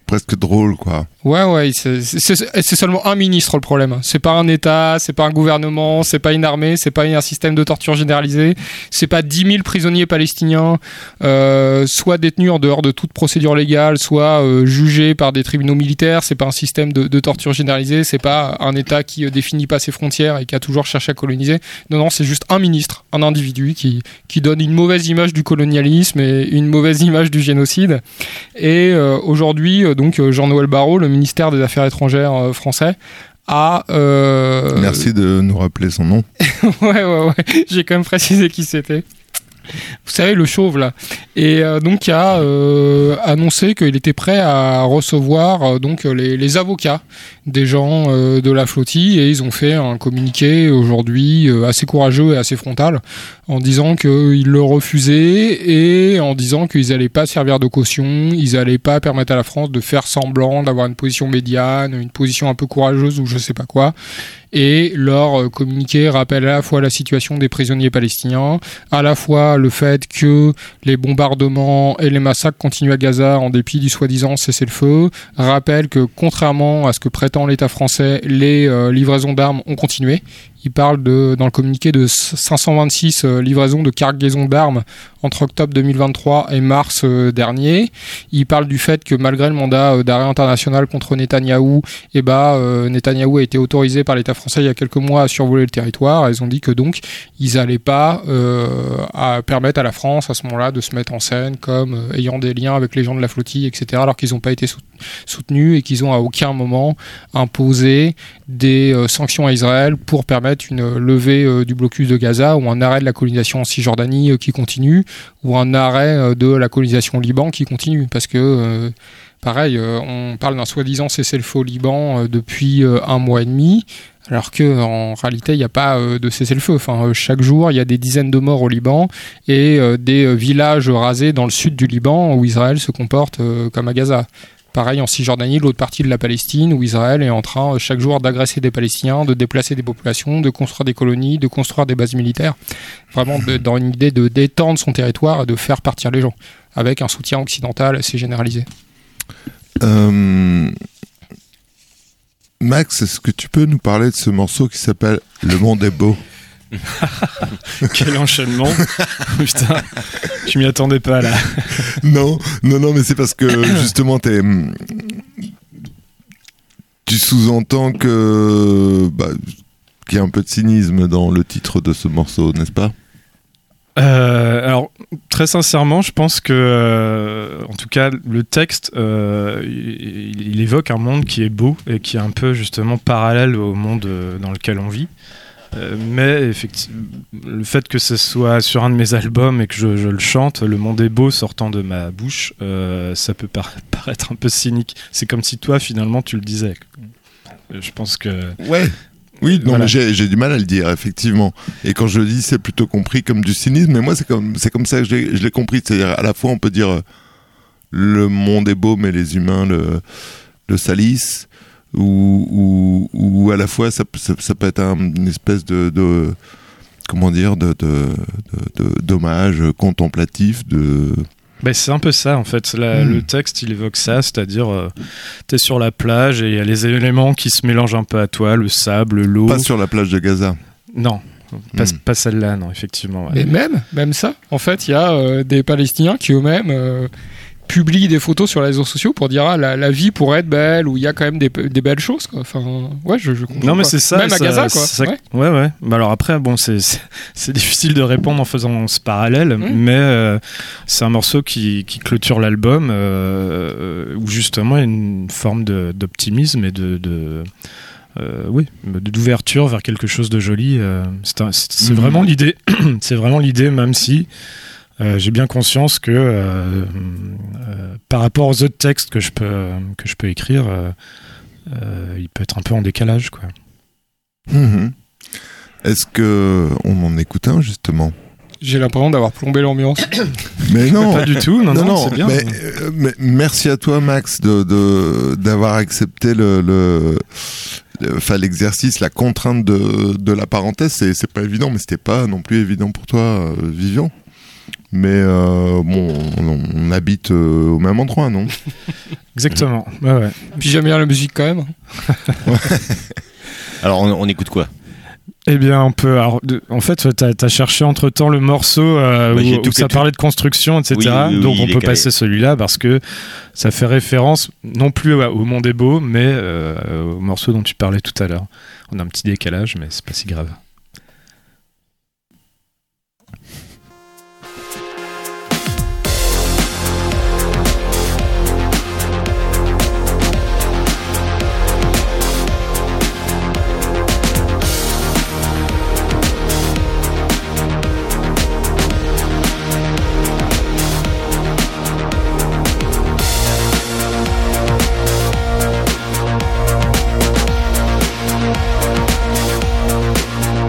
presque drôle, quoi. Ouais, ouais, c'est, c'est, c'est seulement un ministre le problème. C'est pas un État, c'est pas un gouvernement, c'est pas une armée, c'est pas un système de torture généralisé, c'est pas dix mille prisonniers palestiniens, euh, soit détenus en dehors de toute procédure légale, soit euh, jugés par des tribunaux militaires, c'est pas un système de, de torture généralisé, c'est pas un État qui euh, définit pas ses frontières et qui a toujours cherché à coloniser. Non, non, c'est juste un ministre, un individu qui, qui donne une mauvaise image du colonialisme et une mauvaise image du génocide. Et euh, aujourd'hui, euh, donc Jean-Noël Barrot, le ministère des Affaires étrangères euh, français, a... Euh... Merci de nous rappeler son nom. ouais, ouais, ouais. J'ai quand même précisé qui c'était. Vous savez, le chauve, là. Et euh, donc, il a euh, annoncé qu'il était prêt à recevoir euh, donc, les, les avocats des gens euh, de la flottille. Et ils ont fait un communiqué aujourd'hui euh, assez courageux et assez frontal en disant qu'ils le refusaient et en disant qu'ils n'allaient pas servir de caution, ils n'allaient pas permettre à la France de faire semblant d'avoir une position médiane, une position un peu courageuse ou je sais pas quoi. Et leur communiqué rappelle à la fois la situation des prisonniers palestiniens, à la fois le fait que les bombardements et les massacres continuent à Gaza en dépit du soi-disant cessez-le-feu, rappelle que contrairement à ce que prétend l'État français, les euh, livraisons d'armes ont continué. Il parle de, dans le communiqué de cinq cent vingt-six euh, livraisons de cargaisons d'armes entre octobre deux mille vingt-trois et mars euh, dernier. Il parle du fait que malgré le mandat euh, d'arrêt international contre Netanyahou, eh ben, euh, Netanyahou a été autorisé par l'État français il y a quelques mois à survoler le territoire. Ils ont dit que donc ils n'allaient pas euh, à permettre à la France à ce moment-là de se mettre en scène comme euh, ayant des liens avec les gens de la flottille, et cetera. Alors qu'ils n'ont pas été soutenus et qu'ils ont à aucun moment imposé des euh, sanctions à Israël pour permettre une levée euh, du blocus de Gaza ou un arrêt de la colonisation en Cisjordanie euh, qui continue ou un arrêt euh, de la colonisation au Liban qui continue parce que euh, pareil euh, on parle d'un soi-disant cessez-le-feu au Liban euh, depuis euh, un mois et demi alors qu'en réalité il n'y a pas euh, de cessez-le-feu. Enfin, euh, chaque jour il y a des dizaines de morts au Liban et euh, des euh, villages rasés dans le sud du Liban où Israël se comporte euh, comme à Gaza. Pareil en Cisjordanie, l'autre partie de la Palestine, où Israël est en train chaque jour d'agresser des Palestiniens, de déplacer des populations, de construire des colonies, de construire des bases militaires. Vraiment de, dans une idée de d'étendre son territoire et de faire partir les gens, avec un soutien occidental assez généralisé. Euh... Max, est-ce que tu peux nous parler de ce morceau qui s'appelle « Le monde est beau » Quel enchaînement. Putain, je m'y attendais pas là. Non, non, non, mais c'est parce que justement t'es... tu sous-entends que bah, qu'il y a un peu de cynisme dans le titre de ce morceau, n'est-ce pas? Euh, alors, très sincèrement, je pense que, euh, en tout cas, le texte, euh, il, il évoque un monde qui est beau et qui est un peu justement parallèle au monde dans lequel on vit. Euh, mais effectivement, le fait que ce soit sur un de mes albums et que je, je le chante, le monde est beau sortant de ma bouche, euh, ça peut par- paraître un peu cynique. C'est comme si toi, finalement, tu le disais. Je pense que... Ouais. Oui, non, voilà. mais j'ai, j'ai du mal à le dire, effectivement. Et quand je le dis, c'est plutôt compris comme du cynisme. Mais moi, c'est comme, c'est comme ça que je l'ai, je l'ai compris. C'est-à-dire, à la fois, on peut dire euh, le monde est beau, mais les humains le, le salissent. Ou, ou, ou à la fois, ça, ça, ça peut être un, une espèce de, de comment dire, de, de, de, de d'hommage contemplatif, de... Ben, c'est un peu ça en fait. La, mmh. Le texte il évoque ça, c'est-à-dire euh, t'es sur la plage et il y a les éléments qui se mélangent un peu à toi, le sable, l'eau. Pas sur la plage de Gaza. Non, pas, mmh. pas celle-là, non, effectivement. Ouais. Mais même, même ça, en fait, il y a euh, des Palestiniens qui eux-mêmes euh, publient des photos sur les réseaux sociaux pour dire ah, la, la vie pourrait être belle ou il y a quand même des, des belles choses. Quoi. Enfin, ouais, je, je comprends. Non, mais quoi. c'est ça. Même ça, à Gaza, quoi. Ça, ouais, ouais. ouais. Bah alors après, bon, c'est, c'est, c'est difficile de répondre en faisant ce parallèle, mmh. mais euh, c'est un morceau qui, qui clôture l'album euh, où justement il y a une forme de, d'optimisme et de. de Euh, oui, d'ouverture vers quelque chose de joli. Euh, c'est, un, c'est, c'est mmh. vraiment l'idée. C'est vraiment l'idée, même si euh, j'ai bien conscience que euh, euh, par rapport aux autres textes que je peux que je peux écrire, euh, euh, il peut être un peu en décalage, quoi. Mmh. Est-ce que on en écoute un justement? J'ai l'impression d'avoir plombé l'ambiance. Mais non, pas du tout. Non, non, non, non c'est bien. Mais, euh, mais merci à toi, Max, de, de d'avoir accepté le, le, le, enfin l'exercice, la contrainte de, de la parenthèse. C'est, c'est pas évident, mais c'était pas non plus évident pour toi, euh, Vivian. Mais euh, bon, on, on habite euh, au même endroit, non? Exactement. Ouais, ouais. Puis j'aime bien la musique quand même. Alors, on, on écoute quoi? Eh bien, on peut. Alors, de- en fait, t'as as cherché entre temps le morceau euh, Bah, j'ai où, tout où ça tout- parlait de construction, et cetera. Oui, oui, oui, Donc, il on est peut calé. passer celui-là parce que ça fait référence non plus au au Monde est beau, mais euh, au morceau dont tu parlais tout à l'heure. On a un petit décalage, mais c'est pas si grave. Thank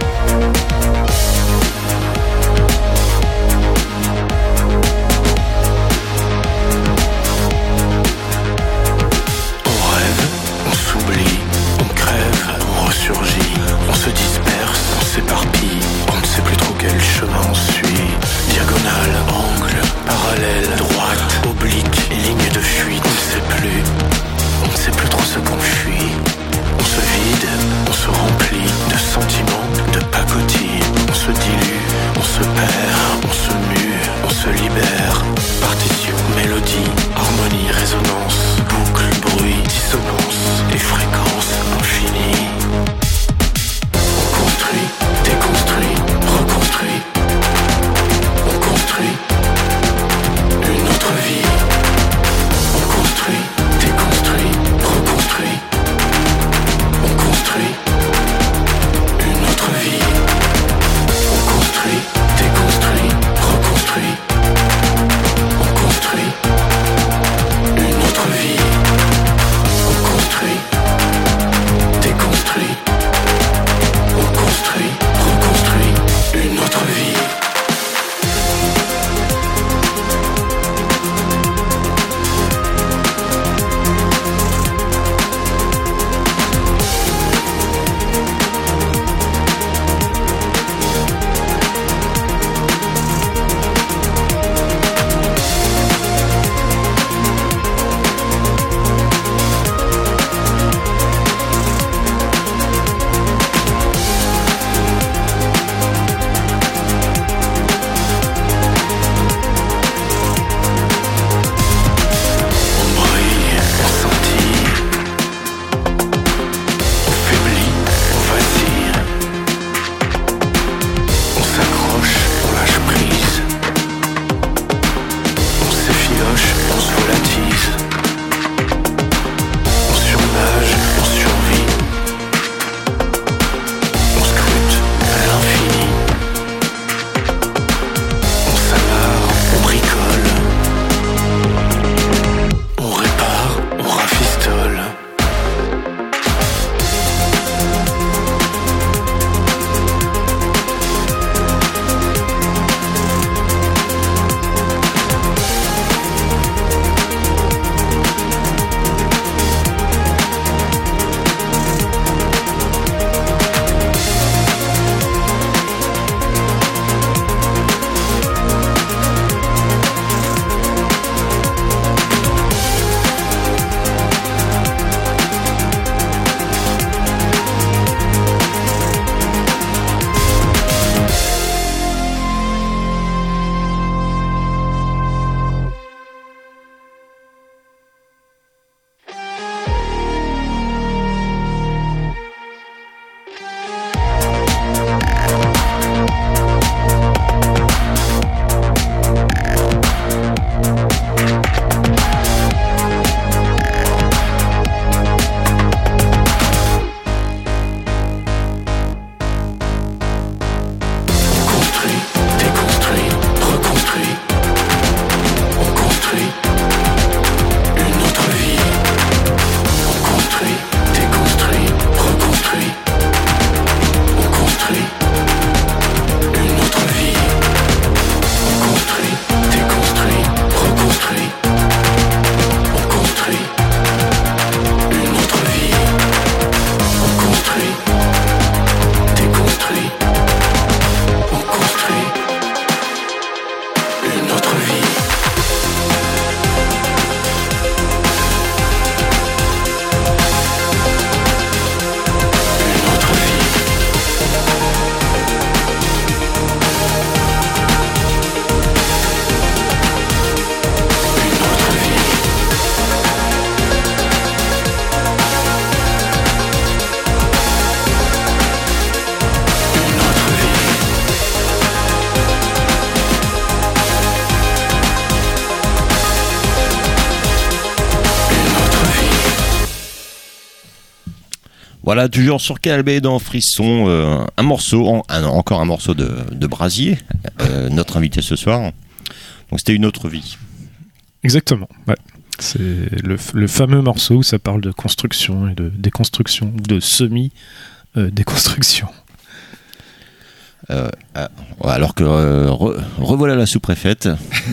Voilà, toujours sur K L B dans Frisson, euh, un morceau, en, un, encore un morceau de, de Brasier, euh, notre invité ce soir. Donc c'était Une autre vie. Exactement, ouais. C'est le, le fameux morceau où ça parle de construction et de déconstruction, de semi-déconstruction. Euh, euh, alors que euh, re, revoilà la sous-préfète.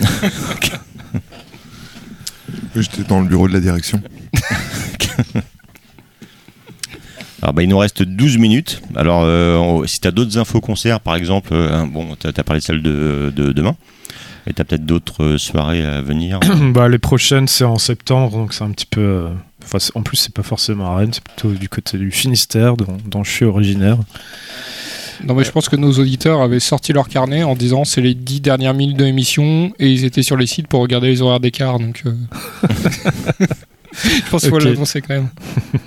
J'étais dans le bureau de la direction. Alors bah, il nous reste douze minutes. Alors euh, on, si tu as d'autres infos concerts, par exemple, euh, bon, tu as parlé de celle de, de demain, et tu as peut-être d'autres soirées à venir. Bah, les prochaines, c'est en septembre, donc c'est un petit peu... Euh, enfin, en plus, c'est pas forcément à Rennes, c'est plutôt du côté du Finistère, dont, dont je suis originaire. Non mais je pense que nos auditeurs avaient sorti leur carnet en disant c'est les dix dernières minutes de l'émission et ils étaient sur les sites pour regarder les horaires d'écart, donc euh... je pense qu'il faut Okay. l'annoncer quand même.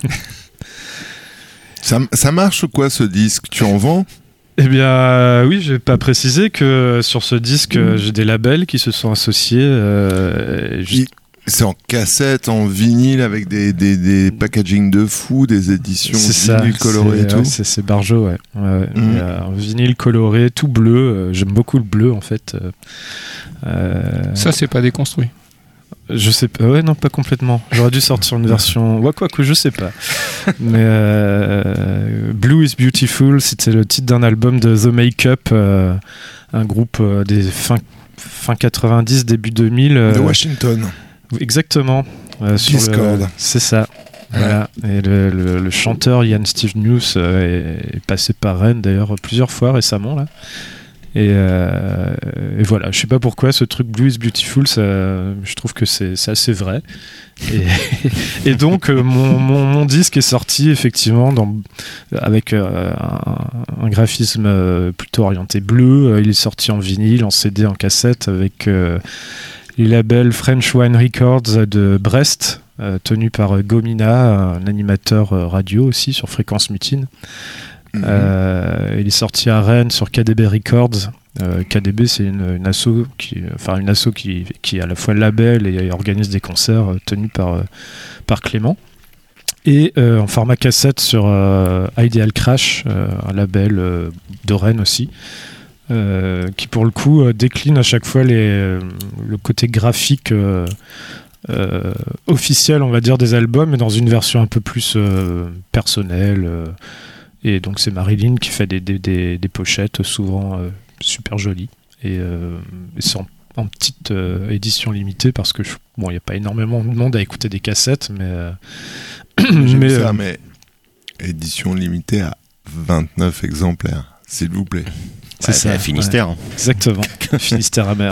Ça, ça marche ou quoi ce disque? Tu en vends? Eh bien, euh, oui, je vais pas préciser que sur ce disque, mmh. j'ai des labels qui se sont associés. Euh, juste... C'est en cassette, en vinyle, avec des, des, des packaging de fou, des éditions vinyle colorées et tout. Ouais, c'est, c'est Barjo, ouais. ouais mmh. Il y a un vinyle coloré, tout bleu. Euh, j'aime beaucoup le bleu, en fait. Euh... Ça, c'est pas déconstruit. Je sais pas, ouais, non, pas complètement. J'aurais dû sortir une version. Ouais, quoi que je sais pas. Mais euh, Blue is Beautiful, c'était le titre d'un album de The Make-up, euh, un groupe euh, des fin, fin quatre-vingt-dix, début deux mille. Euh, de Washington. Exactement. Euh, sur Discord. Le, c'est ça. Ouais. Voilà. Et le, le, le chanteur Ian Steve News euh, est, est passé par Rennes d'ailleurs plusieurs fois récemment là. Et, euh, et voilà, je sais pas pourquoi ce truc Blue is Beautiful, ça, je trouve que c'est, c'est assez vrai. Et, et donc euh, mon, mon, mon disque est sorti effectivement dans, avec euh, un, un graphisme euh, plutôt orienté bleu. Il est sorti en vinyle, en C D, en cassette avec euh, les labels French Wine Records de Brest, euh, tenu par Gomina, un animateur radio aussi sur Fréquence Mutine. Mmh. Euh, il est sorti à Rennes sur K D B Records. Euh, K D B, c'est une, une asso qui, enfin une asso qui, qui est à la fois label et organise des concerts euh, tenus par euh, par Clément. Et euh, en format cassette sur euh, Ideal Crash, euh, un label euh, de Rennes aussi, euh, qui pour le coup euh, décline à chaque fois les, euh, le côté graphique. Euh, Euh, officiel, on va dire, des albums, mais dans une version un peu plus euh, personnelle. Euh, et donc c'est Marilyn qui fait des, des, des, des pochettes souvent euh, super jolies. Et, euh, et c'est en, en petite euh, édition limitée parce que, je, bon, il n'y a pas énormément de monde à écouter des cassettes, mais... Euh, mais, ça, euh, mais édition limitée à vingt-neuf exemplaires, s'il vous plaît. C'est ouais, ça, c'est Finistère. Ouais. Exactement, Finistère amer.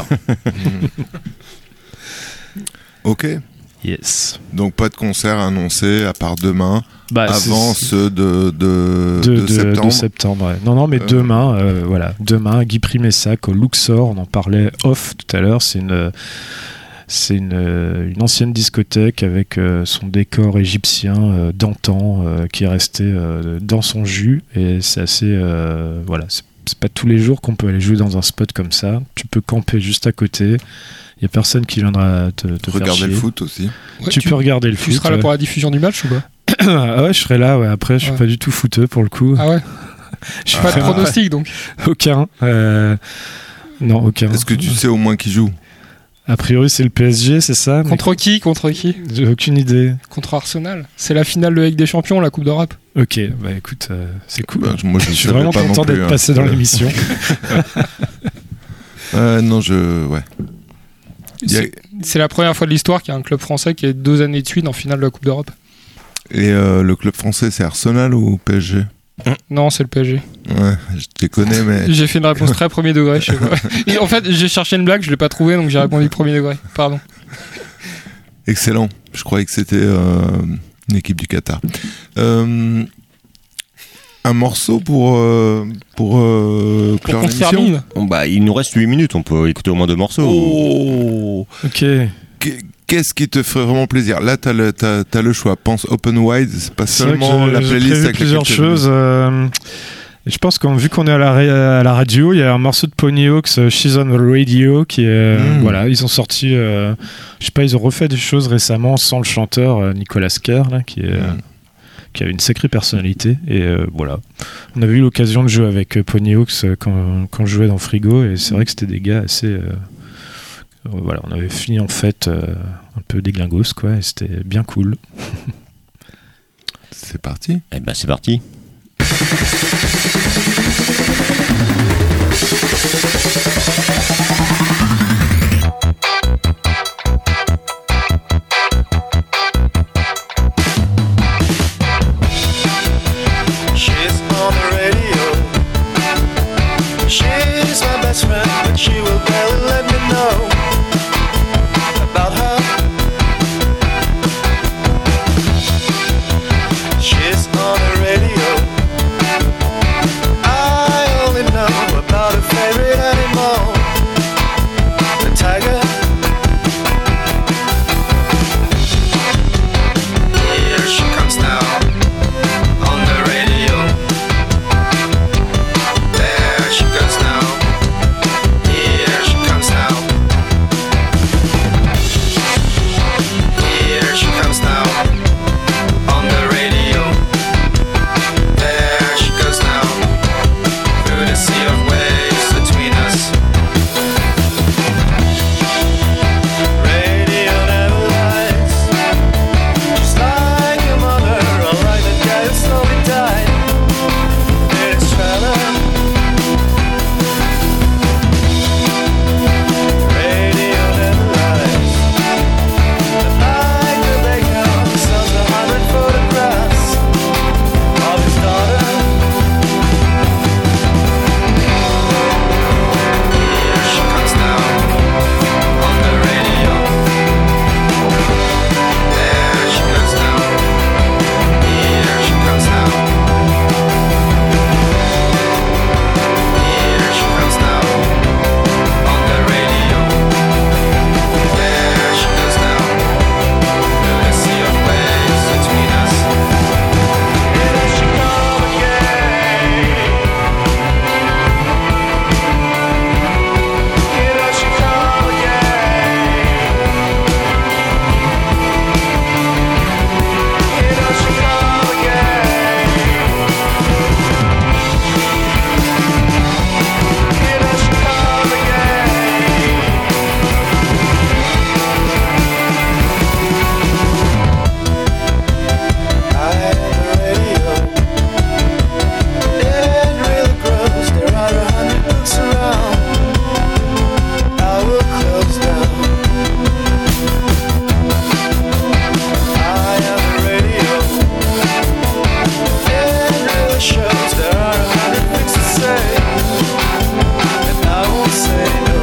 Ok. Yes. Donc pas de concert annoncé à part demain, bah, avant c'est... ceux de, de, de, de, de septembre. De septembre ouais. Non, non, mais euh... demain, euh, voilà, demain, Guy Primessac au Luxor, on en parlait off tout à l'heure, c'est une, c'est une, une ancienne discothèque avec euh, son décor égyptien euh, d'antan euh, qui est resté euh, dans son jus, et c'est assez, euh, voilà, c'est, c'est pas tous les jours qu'on peut aller jouer dans un spot comme ça. Tu peux camper juste à côté. Il n'y a personne qui viendra te, te regarder faire chier. Le foot aussi. Ouais, tu, tu peux regarder le tu foot. Tu seras là ouais. pour la diffusion du match ou pas? Ah ouais, je serai là. Ouais. Après, je suis ouais. pas du tout footeux pour le coup. Ah ouais. Je suis ah, pas de pronostic donc. Aucun. Euh... Non, aucun. Est-ce que tu sais au moins qui joue? A priori, c'est le P S G, c'est ça? Contre mais... qui? Contre qui? J'ai aucune idée. Contre Arsenal. C'est la finale de Ligue des Champions, la Coupe d'Europe. Ok, bah écoute, euh, c'est cool. Bah, moi, je, je suis vraiment content d'être hein. passé dans ouais. l'émission. euh, non, je. Ouais. C'est, c'est la première fois de l'histoire qu'il y a un club français qui est deux années de suite en finale de la Coupe d'Europe. Et euh, le club français, c'est Arsenal ou P S G? Non, c'est le P S G. Ouais, je te connais, mais... J'ai fait une réponse très premier degré, je sais pas. Et en fait, j'ai cherché une blague, je l'ai pas trouvée, donc j'ai répondu premier degré. Pardon. Excellent. Je croyais que c'était euh, une équipe du Qatar. Euh, un morceau pour euh, pour, euh, pour qu'on termine. Bon, bah, il nous reste huit minutes, on peut écouter au moins deux morceaux. Oh. Ok. Qu'est-ce qui te ferait vraiment plaisir? Là, t'as le, t'as, t'as le choix. Pense Open Wide, c'est pas c'est seulement la playlist j'ai avec plusieurs choses. Euh, je pense que vu qu'on est à la, à la radio, il y a un morceau de Pony Hawks, She's on the Radio, qui est mm. voilà, ils ont sorti, euh, je sais pas, ils ont refait des choses récemment sans le chanteur euh, Nicolas Kerr, là, qui est mm. qui avait une sacrée personnalité. Et euh, voilà. On avait eu l'occasion de jouer avec euh, Ponyhawks quand, quand je jouais dans Frigo, et c'est vrai que c'était des gars assez. Euh, voilà, on avait fini en fait euh, un peu déglingos, quoi, et c'était bien cool. C'est parti. Eh ben, c'est parti. She's on the radio. She's my best friend, but she will barely let me know about her. She's on the radio. I only know about her favorite animal, the tiger. Here she comes now. On the radio, there she goes now. Here she comes now. Here she comes now. On the radio, there she goes now. Through the sea of waves between us. Radio never lies. Just like your mother, or like the guy who slowly died in his trailer. Radio never lies. Like the baker who sells a hundred photographs of his daughter. Here she comes now on the radio. There she goes now. Here she comes now. Here she comes now on the radio. There she goes now. Through the sea of waves between us. Here she comes again. Here she comes again. Here she comes again. Here she comes again. I have the radio. It really grows. There are a hundred books around. I will close down. I have the radio. It really shows. There are a hundred things to say, and I won't say no.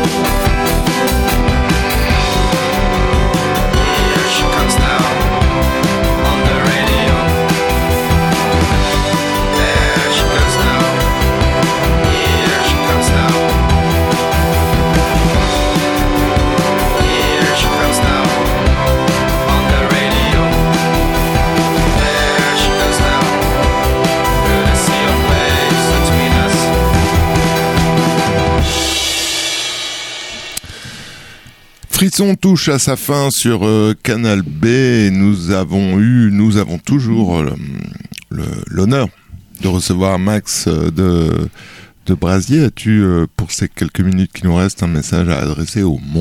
Here she comes now on the radio. There she goes now. Here she comes now. Here she comes now on the radio. There she goes now. Through the sea of waves between us. Frisson touche à sa fin sur euh, Canal B et nous avons eu, nous avons toujours euh, le- l'honneur de recevoir Max euh, de, de Brasier. As-tu, euh, pour ces quelques minutes qui nous restent, un message à adresser au monde ?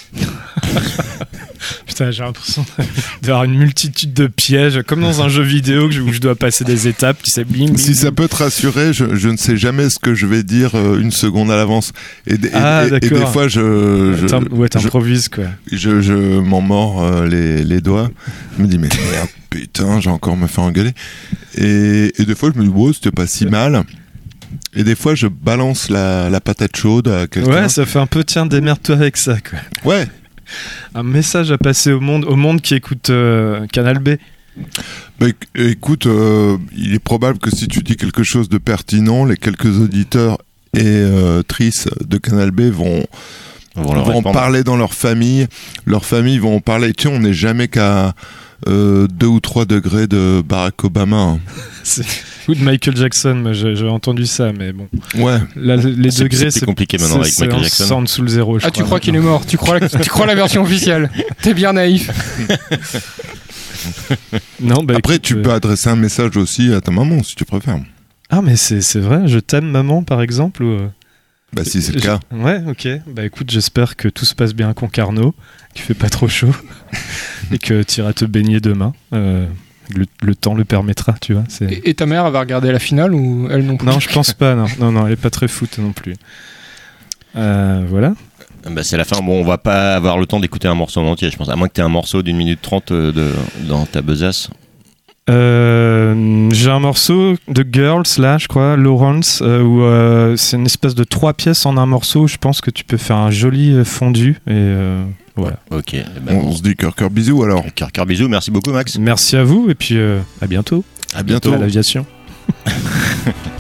Putain, j'ai l'impression d'avoir une multitude de pièges, comme dans un jeu vidéo où je, où je dois passer des étapes, tu sais, bling, bling. Si ça peut te rassurer, je, je ne sais jamais ce que je vais dire euh, une seconde à l'avance. Et, et- Ah, et- et des d'accord. fois, je, je, T'im- ouais, je, t'improvises, quoi. je, je m'en mords euh, les, les doigts. Je me dis, mais merde, putain, j'ai encore me fait engueuler. Et, et des fois, je me dis, wow, c'était pas si mal. Et des fois, je balance la, la patate chaude à quelqu'un. Ouais, ça fait un peu, tiens, démerde-toi avec ça, quoi. Ouais. Un message à passer au monde, au monde qui écoute euh, Canal B. Bah, éc- écoute, euh, il est probable que si tu dis quelque chose de pertinent, les quelques auditeurs et euh, trices de Canal B vont, On va leur vont en répondre. parler dans leur famille. Leurs familles vont en parler. Tiens, on n'est jamais qu'à euh, deux ou trois degrés de Barack Obama. hein. C'est- Ou de Michael Jackson, moi, j'ai j'ai entendu ça, mais bon. Ouais. Là, les C'est- degrés, c'est c'est compliqué maintenant avec c'est- Michael c'est en- Jackson. c'est en dessous le zéro, je Ah, crois. tu crois qu'il est mort? Tu crois la, tu crois la version officielle? T'es bien naïf. Non, bah, Après, écoute, tu euh, peux adresser un message aussi à ta maman si tu préfères. Ah, mais c'est, c'est vrai, je t'aime maman par exemple ou... Bah, si c'est le Je- cas. Ouais, ok. Bah écoute, j'espère que tout se passe bien à Concarneau, qu'il fait pas trop chaud et que tu iras te baigner demain. Euh, le, le temps le permettra, tu vois. C'est... Et, et ta mère, elle va regarder la finale ou elle non plus? Non, je pense pas, non. Non, non, elle est pas très foot non plus. Euh, voilà. Bah, c'est la fin. Bon, on va pas avoir le temps d'écouter un morceau en entier, je pense. À moins que tu aies un morceau d'une minute trente euh, de, dans ta besace. Euh, j'ai un morceau de Girls là, je crois, Lawrence, euh, où euh, c'est une espèce de trois pièces en un morceau. Je pense que tu peux faire un joli euh, fondu et euh, voilà. Ok. eh ben, On, on se dit cœur cœur bisous alors. Cœur, cœur, bisous. Merci beaucoup, Max. Merci à vous et puis euh, à bientôt. À bientôt. À l'aviation.